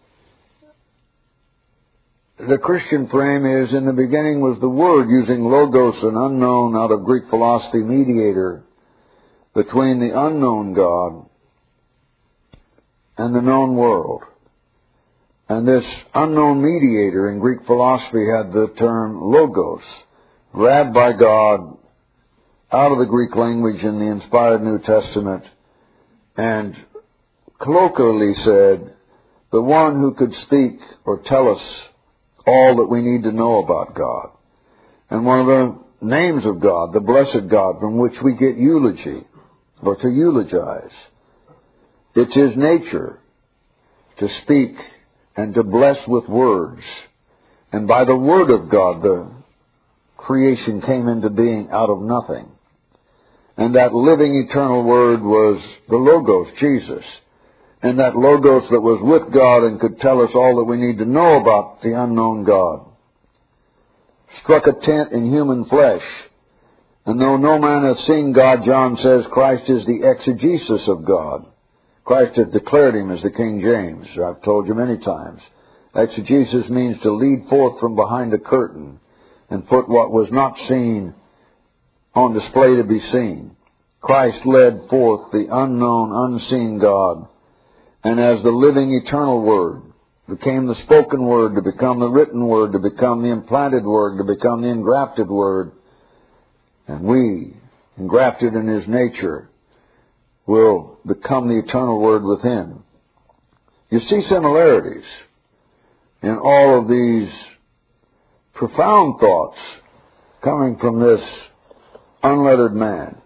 The Christian frame is, in the beginning was the Word, using logos, an unknown out of Greek philosophy mediator between the unknown God and the known world. And this unknown mediator in Greek philosophy had the term logos, grabbed by God out of the Greek language in the inspired New Testament, and colloquially said, the one who could speak or tell us all that we need to know about God. And one of the names of God, the blessed God, from which we get eulogy, or to eulogize. It's His nature to speak and to bless with words. And by the Word of God, the creation came into being out of nothing. And that living eternal Word was the Logos, Jesus. And that Logos that was with God and could tell us all that we need to know about the unknown God struck a tent in human flesh. And though no man hath seen God, John says, Christ is the exegesis of God. Christ hath declared Him, as the King James. I've told you many times. Exegesis means to lead forth from behind a curtain and put what was not seen on display to be seen. Christ led forth the unknown, unseen God, and as the living eternal Word became the spoken Word, to become the written Word, to become the implanted Word, to become the engrafted Word, and we, engrafted in His nature, will become the eternal Word within. You see similarities in all of these profound thoughts coming from this unlettered man.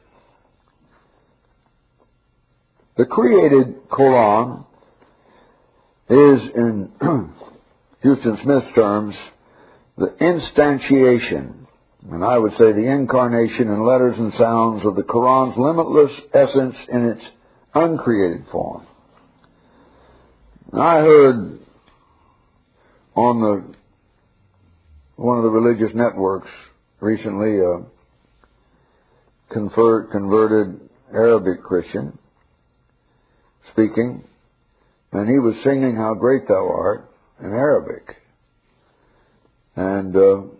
The created Quran is, in Houston Smith's terms, the instantiation, and I would say the incarnation in letters and sounds of the Quran's limitless essence in its uncreated form. I heard on one of the religious networks recently a converted Arabic Christian speaking, and he was singing "How Great Thou Art" in Arabic, and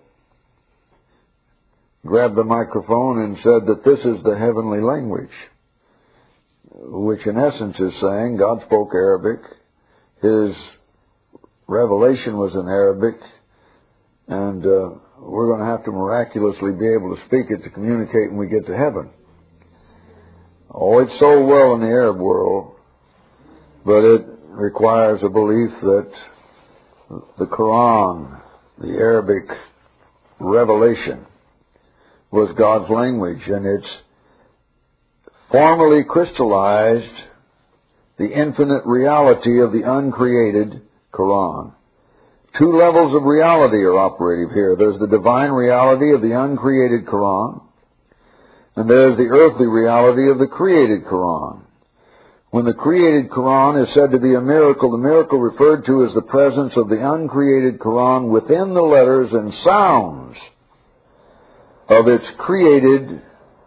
grabbed the microphone and said that this is the heavenly language, which in essence is saying God spoke Arabic, His revelation was in Arabic, and we're going to have to miraculously be able to speak it to communicate when we get to heaven. Oh, it's so well in the Arab world, but it requires a belief that the Quran, the Arabic revelation, was God's language, and it's formally crystallized the infinite reality of the uncreated Quran. Two levels of reality are operative here. There's the divine reality of the uncreated Quran, and there's the earthly reality of the created Quran. When the created Quran is said to be a miracle, the miracle referred to is the presence of the uncreated Quran within the letters and sounds of its created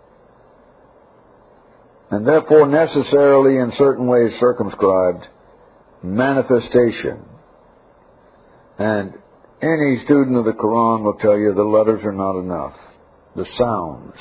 and therefore necessarily in certain ways circumscribed manifestation. And any student of the Quran will tell you the letters are not enough. The sounds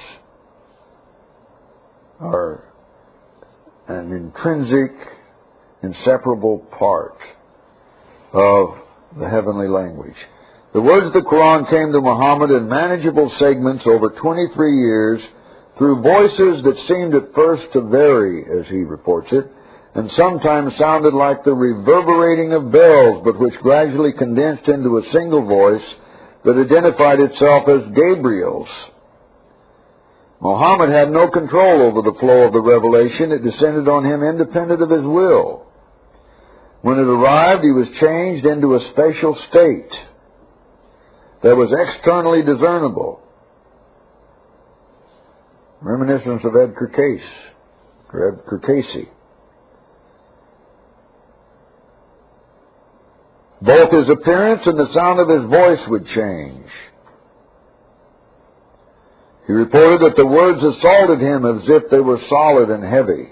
are an intrinsic, inseparable part of the heavenly language. The words of the Quran came to Muhammad in manageable segments over 23 years through voices that seemed at first to vary, as he reports it, and sometimes sounded like the reverberating of bells, but which gradually condensed into a single voice that identified itself as Gabriel's. Muhammad had no control over the flow of the revelation. It descended on him independent of his will. When it arrived, he was changed into a special state that was externally discernible. Reminiscence of Edgar Cayce. Both his appearance and the sound of his voice would change. He reported that the words assaulted him as if they were solid and heavy.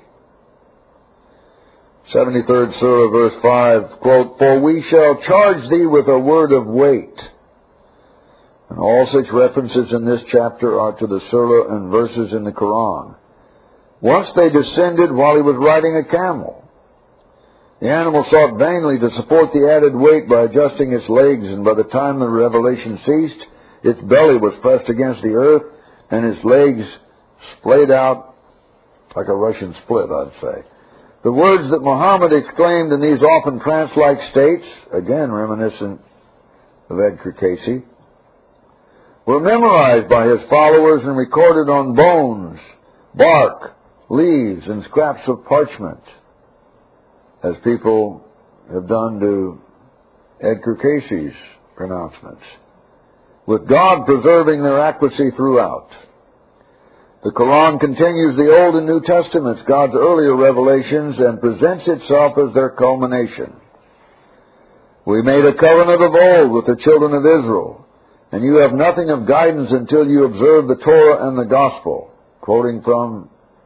73rd Surah, verse 5, quote, "For we shall charge thee with a word of weight." And all such references in this chapter are to the surah and verses in the Quran. Once they descended while he was riding a camel. The animal sought vainly to support the added weight by adjusting its legs, and by the time the revelation ceased, its belly was pressed against the earth, and its legs splayed out like a Russian split, I'd say. The words that Muhammad exclaimed in these often trance-like states, again reminiscent of Edgar Cayce, were memorized by his followers and recorded on bones, bark, leaves, and scraps of parchment, as people have done to Edgar Cayce's pronouncements, with God preserving their accuracy throughout. The Quran continues the Old and New Testaments, God's earlier revelations, and presents itself as their culmination. "We made a covenant of old with the children of Israel, and you have nothing of guidance until you observe the Torah and the Gospel," quoting from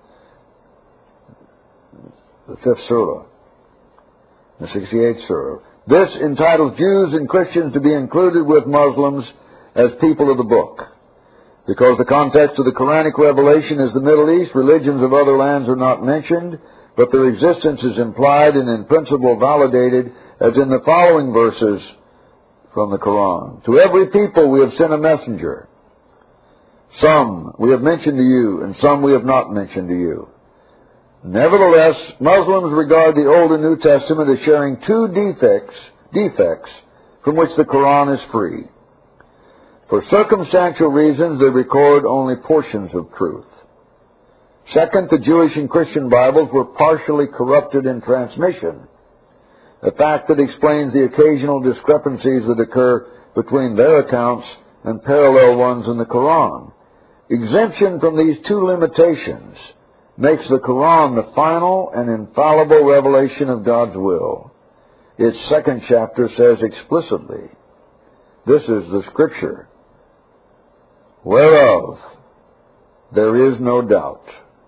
the 5th Surah, the 68th Surah. This entitles Jews and Christians to be included with Muslims as people of the book. Because the context of the Quranic revelation is the Middle East, religions of other lands are not mentioned, but their existence is implied and in principle validated, as in the following verses from the Quran. To every people we have sent a messenger. Some we have mentioned to you, and some we have not mentioned to you. Nevertheless, Muslims regard the Old and New Testament as sharing two defects from which the Quran is free. For circumstantial reasons, they record only portions of truth. Second, the Jewish and Christian Bibles were partially corrupted in transmission, a fact that explains the occasional discrepancies that occur between their accounts and parallel ones in the Quran. Exemption from these two limitations makes the Quran the final and infallible revelation of God's will. Its second chapter says explicitly, "This is the Scripture, whereof there is no doubt."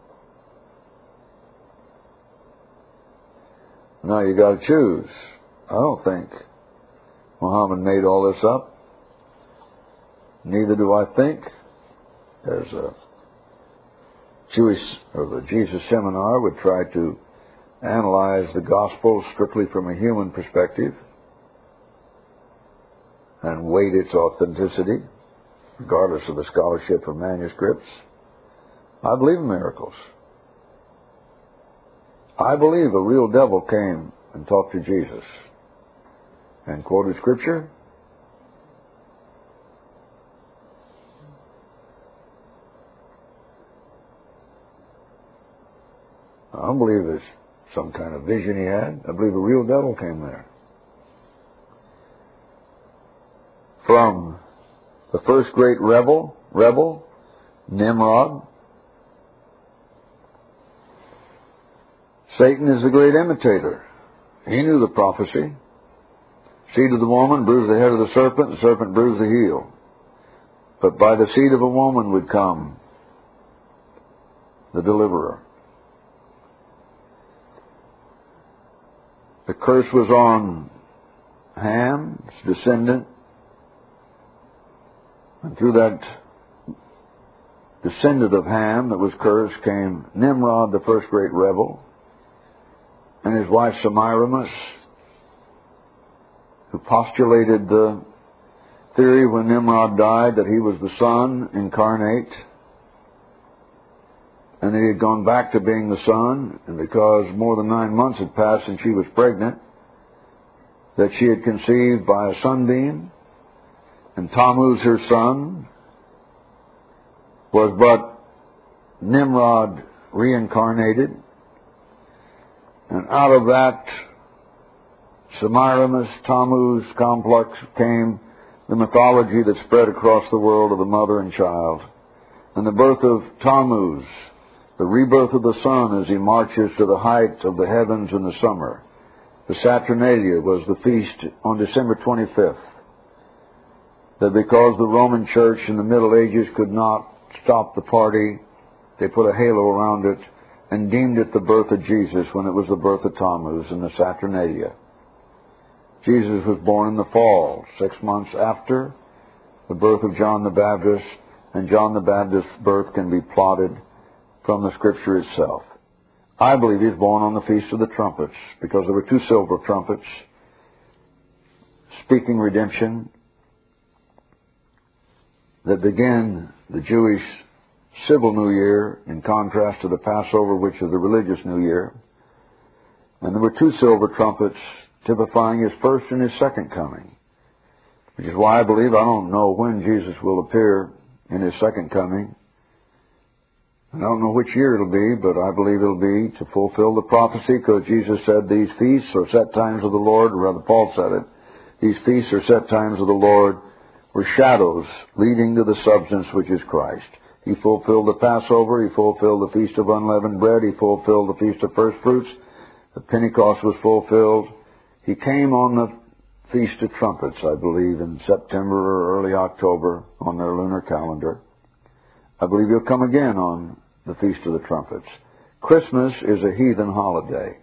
Now you got to choose. I don't think Muhammad made all this up. Neither do I think. There's a Jewish or the Jesus Seminar would try to analyze the gospel strictly from a human perspective and weight its authenticity, regardless of the scholarship of manuscripts. I believe in miracles. I believe a real devil came and talked to Jesus and quoted Scripture. I don't believe there's some kind of vision he had. I believe a real devil came there. From the first great rebel, Nimrod, Satan is the great imitator. He knew the prophecy. Seed of the woman bruised the head of the serpent bruised the heel. But by the seed of a woman would come the deliverer. The curse was on Ham, his descendant, and through that descendant of Ham that was cursed came Nimrod, the first great rebel, and his wife Semiramis, who postulated the theory when Nimrod died that he was the Son incarnate, and he had gone back to being the Son, and because more than 9 months had passed and she was pregnant, that she had conceived by a sunbeam, and Tammuz, her son, was but Nimrod reincarnated. And out of that Semiramis, Tammuz complex came the mythology that spread across the world of the mother and child. And the birth of Tammuz, the rebirth of the sun as he marches to the height of the heavens in the summer. The Saturnalia was the feast on December 25th. That because the Roman Church in the Middle Ages could not stop the party, they put a halo around it and deemed it the birth of Jesus when it was the birth of Tammuz in the Saturnalia. Jesus was born in the fall, 6 months after the birth of John the Baptist, and John the Baptist's birth can be plotted from the Scripture itself. I believe he was born on the Feast of the Trumpets, because there were 2 silver trumpets speaking redemption that began the Jewish civil New Year in contrast to the Passover, which is the religious New Year. And there were 2 silver trumpets typifying his first and his second coming, which is why I believe, I don't know when Jesus will appear in his second coming. I don't know which year it'll be, but I believe it'll be to fulfill the prophecy, because Jesus said these feasts are set times of the Lord, or rather Paul said it, these feasts are set times of the Lord, were shadows leading to the substance which is Christ. He fulfilled the Passover, he fulfilled the Feast of Unleavened Bread, he fulfilled the Feast of First Fruits, the Pentecost was fulfilled. He came on the Feast of Trumpets, I believe, in September or early October on their lunar calendar. I believe he'll come again on the Feast of the Trumpets. Christmas is a heathen holiday,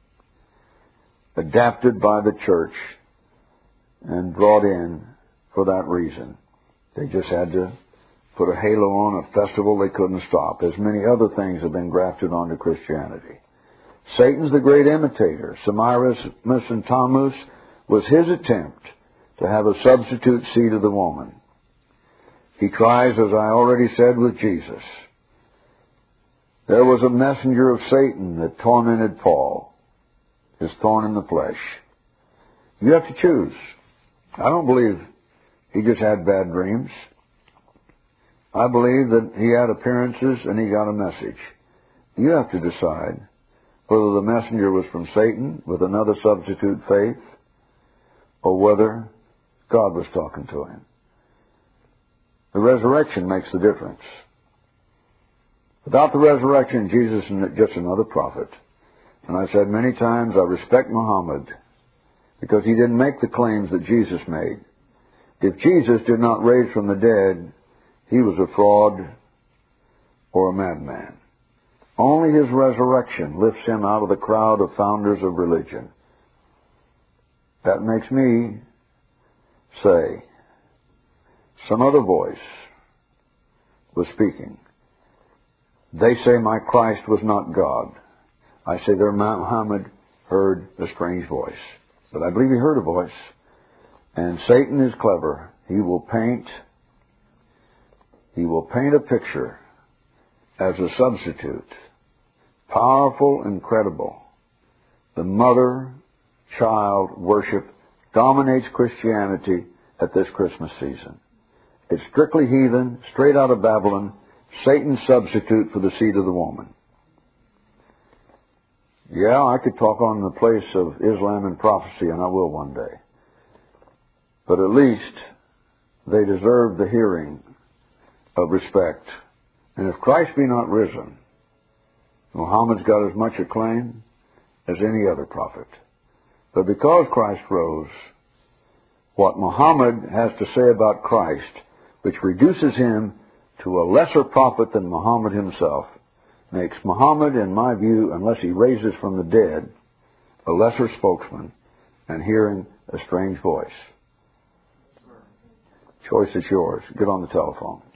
adapted by the church and brought in for that reason. They just had to put a halo on a festival they couldn't stop, as many other things have been grafted onto Christianity. Satan's the great imitator. Semiramis and Tammuz was his attempt to have a substitute seed of the woman. He tries, as I already said, with Jesus. There was a messenger of Satan that tormented Paul, his thorn in the flesh. You have to choose. I don't believe he just had bad dreams. I believe that he had appearances and he got a message. You have to decide whether the messenger was from Satan with another substitute faith or whether God was talking to him. The resurrection makes the difference. Without the resurrection, Jesus is just another prophet. And I've said many times I respect Muhammad because he didn't make the claims that Jesus made. If Jesus did not raise from the dead, he was a fraud or a madman. Only his resurrection lifts him out of the crowd of founders of religion. That makes me say, some other voice was speaking. They say my Christ was not God. I say their Muhammad heard a strange voice. But I believe he heard a voice. And Satan is clever. He will paint a picture as a substitute. Powerful and credible. The mother-child worship dominates Christianity at this Christmas season. It's strictly heathen, straight out of Babylon, Satan's substitute for the seed of the woman. Yeah, I could talk on the place of Islam and prophecy, and I will one day. But at least they deserve the hearing of respect. And if Christ be not risen, Muhammad's got as much acclaim as any other prophet. But because Christ rose, what Muhammad has to say about Christ, which reduces him to a lesser prophet than Muhammad himself, makes Muhammad, in my view, unless he raises from the dead, a lesser spokesman and hearing a strange voice. Choice is yours. Get on the telephone.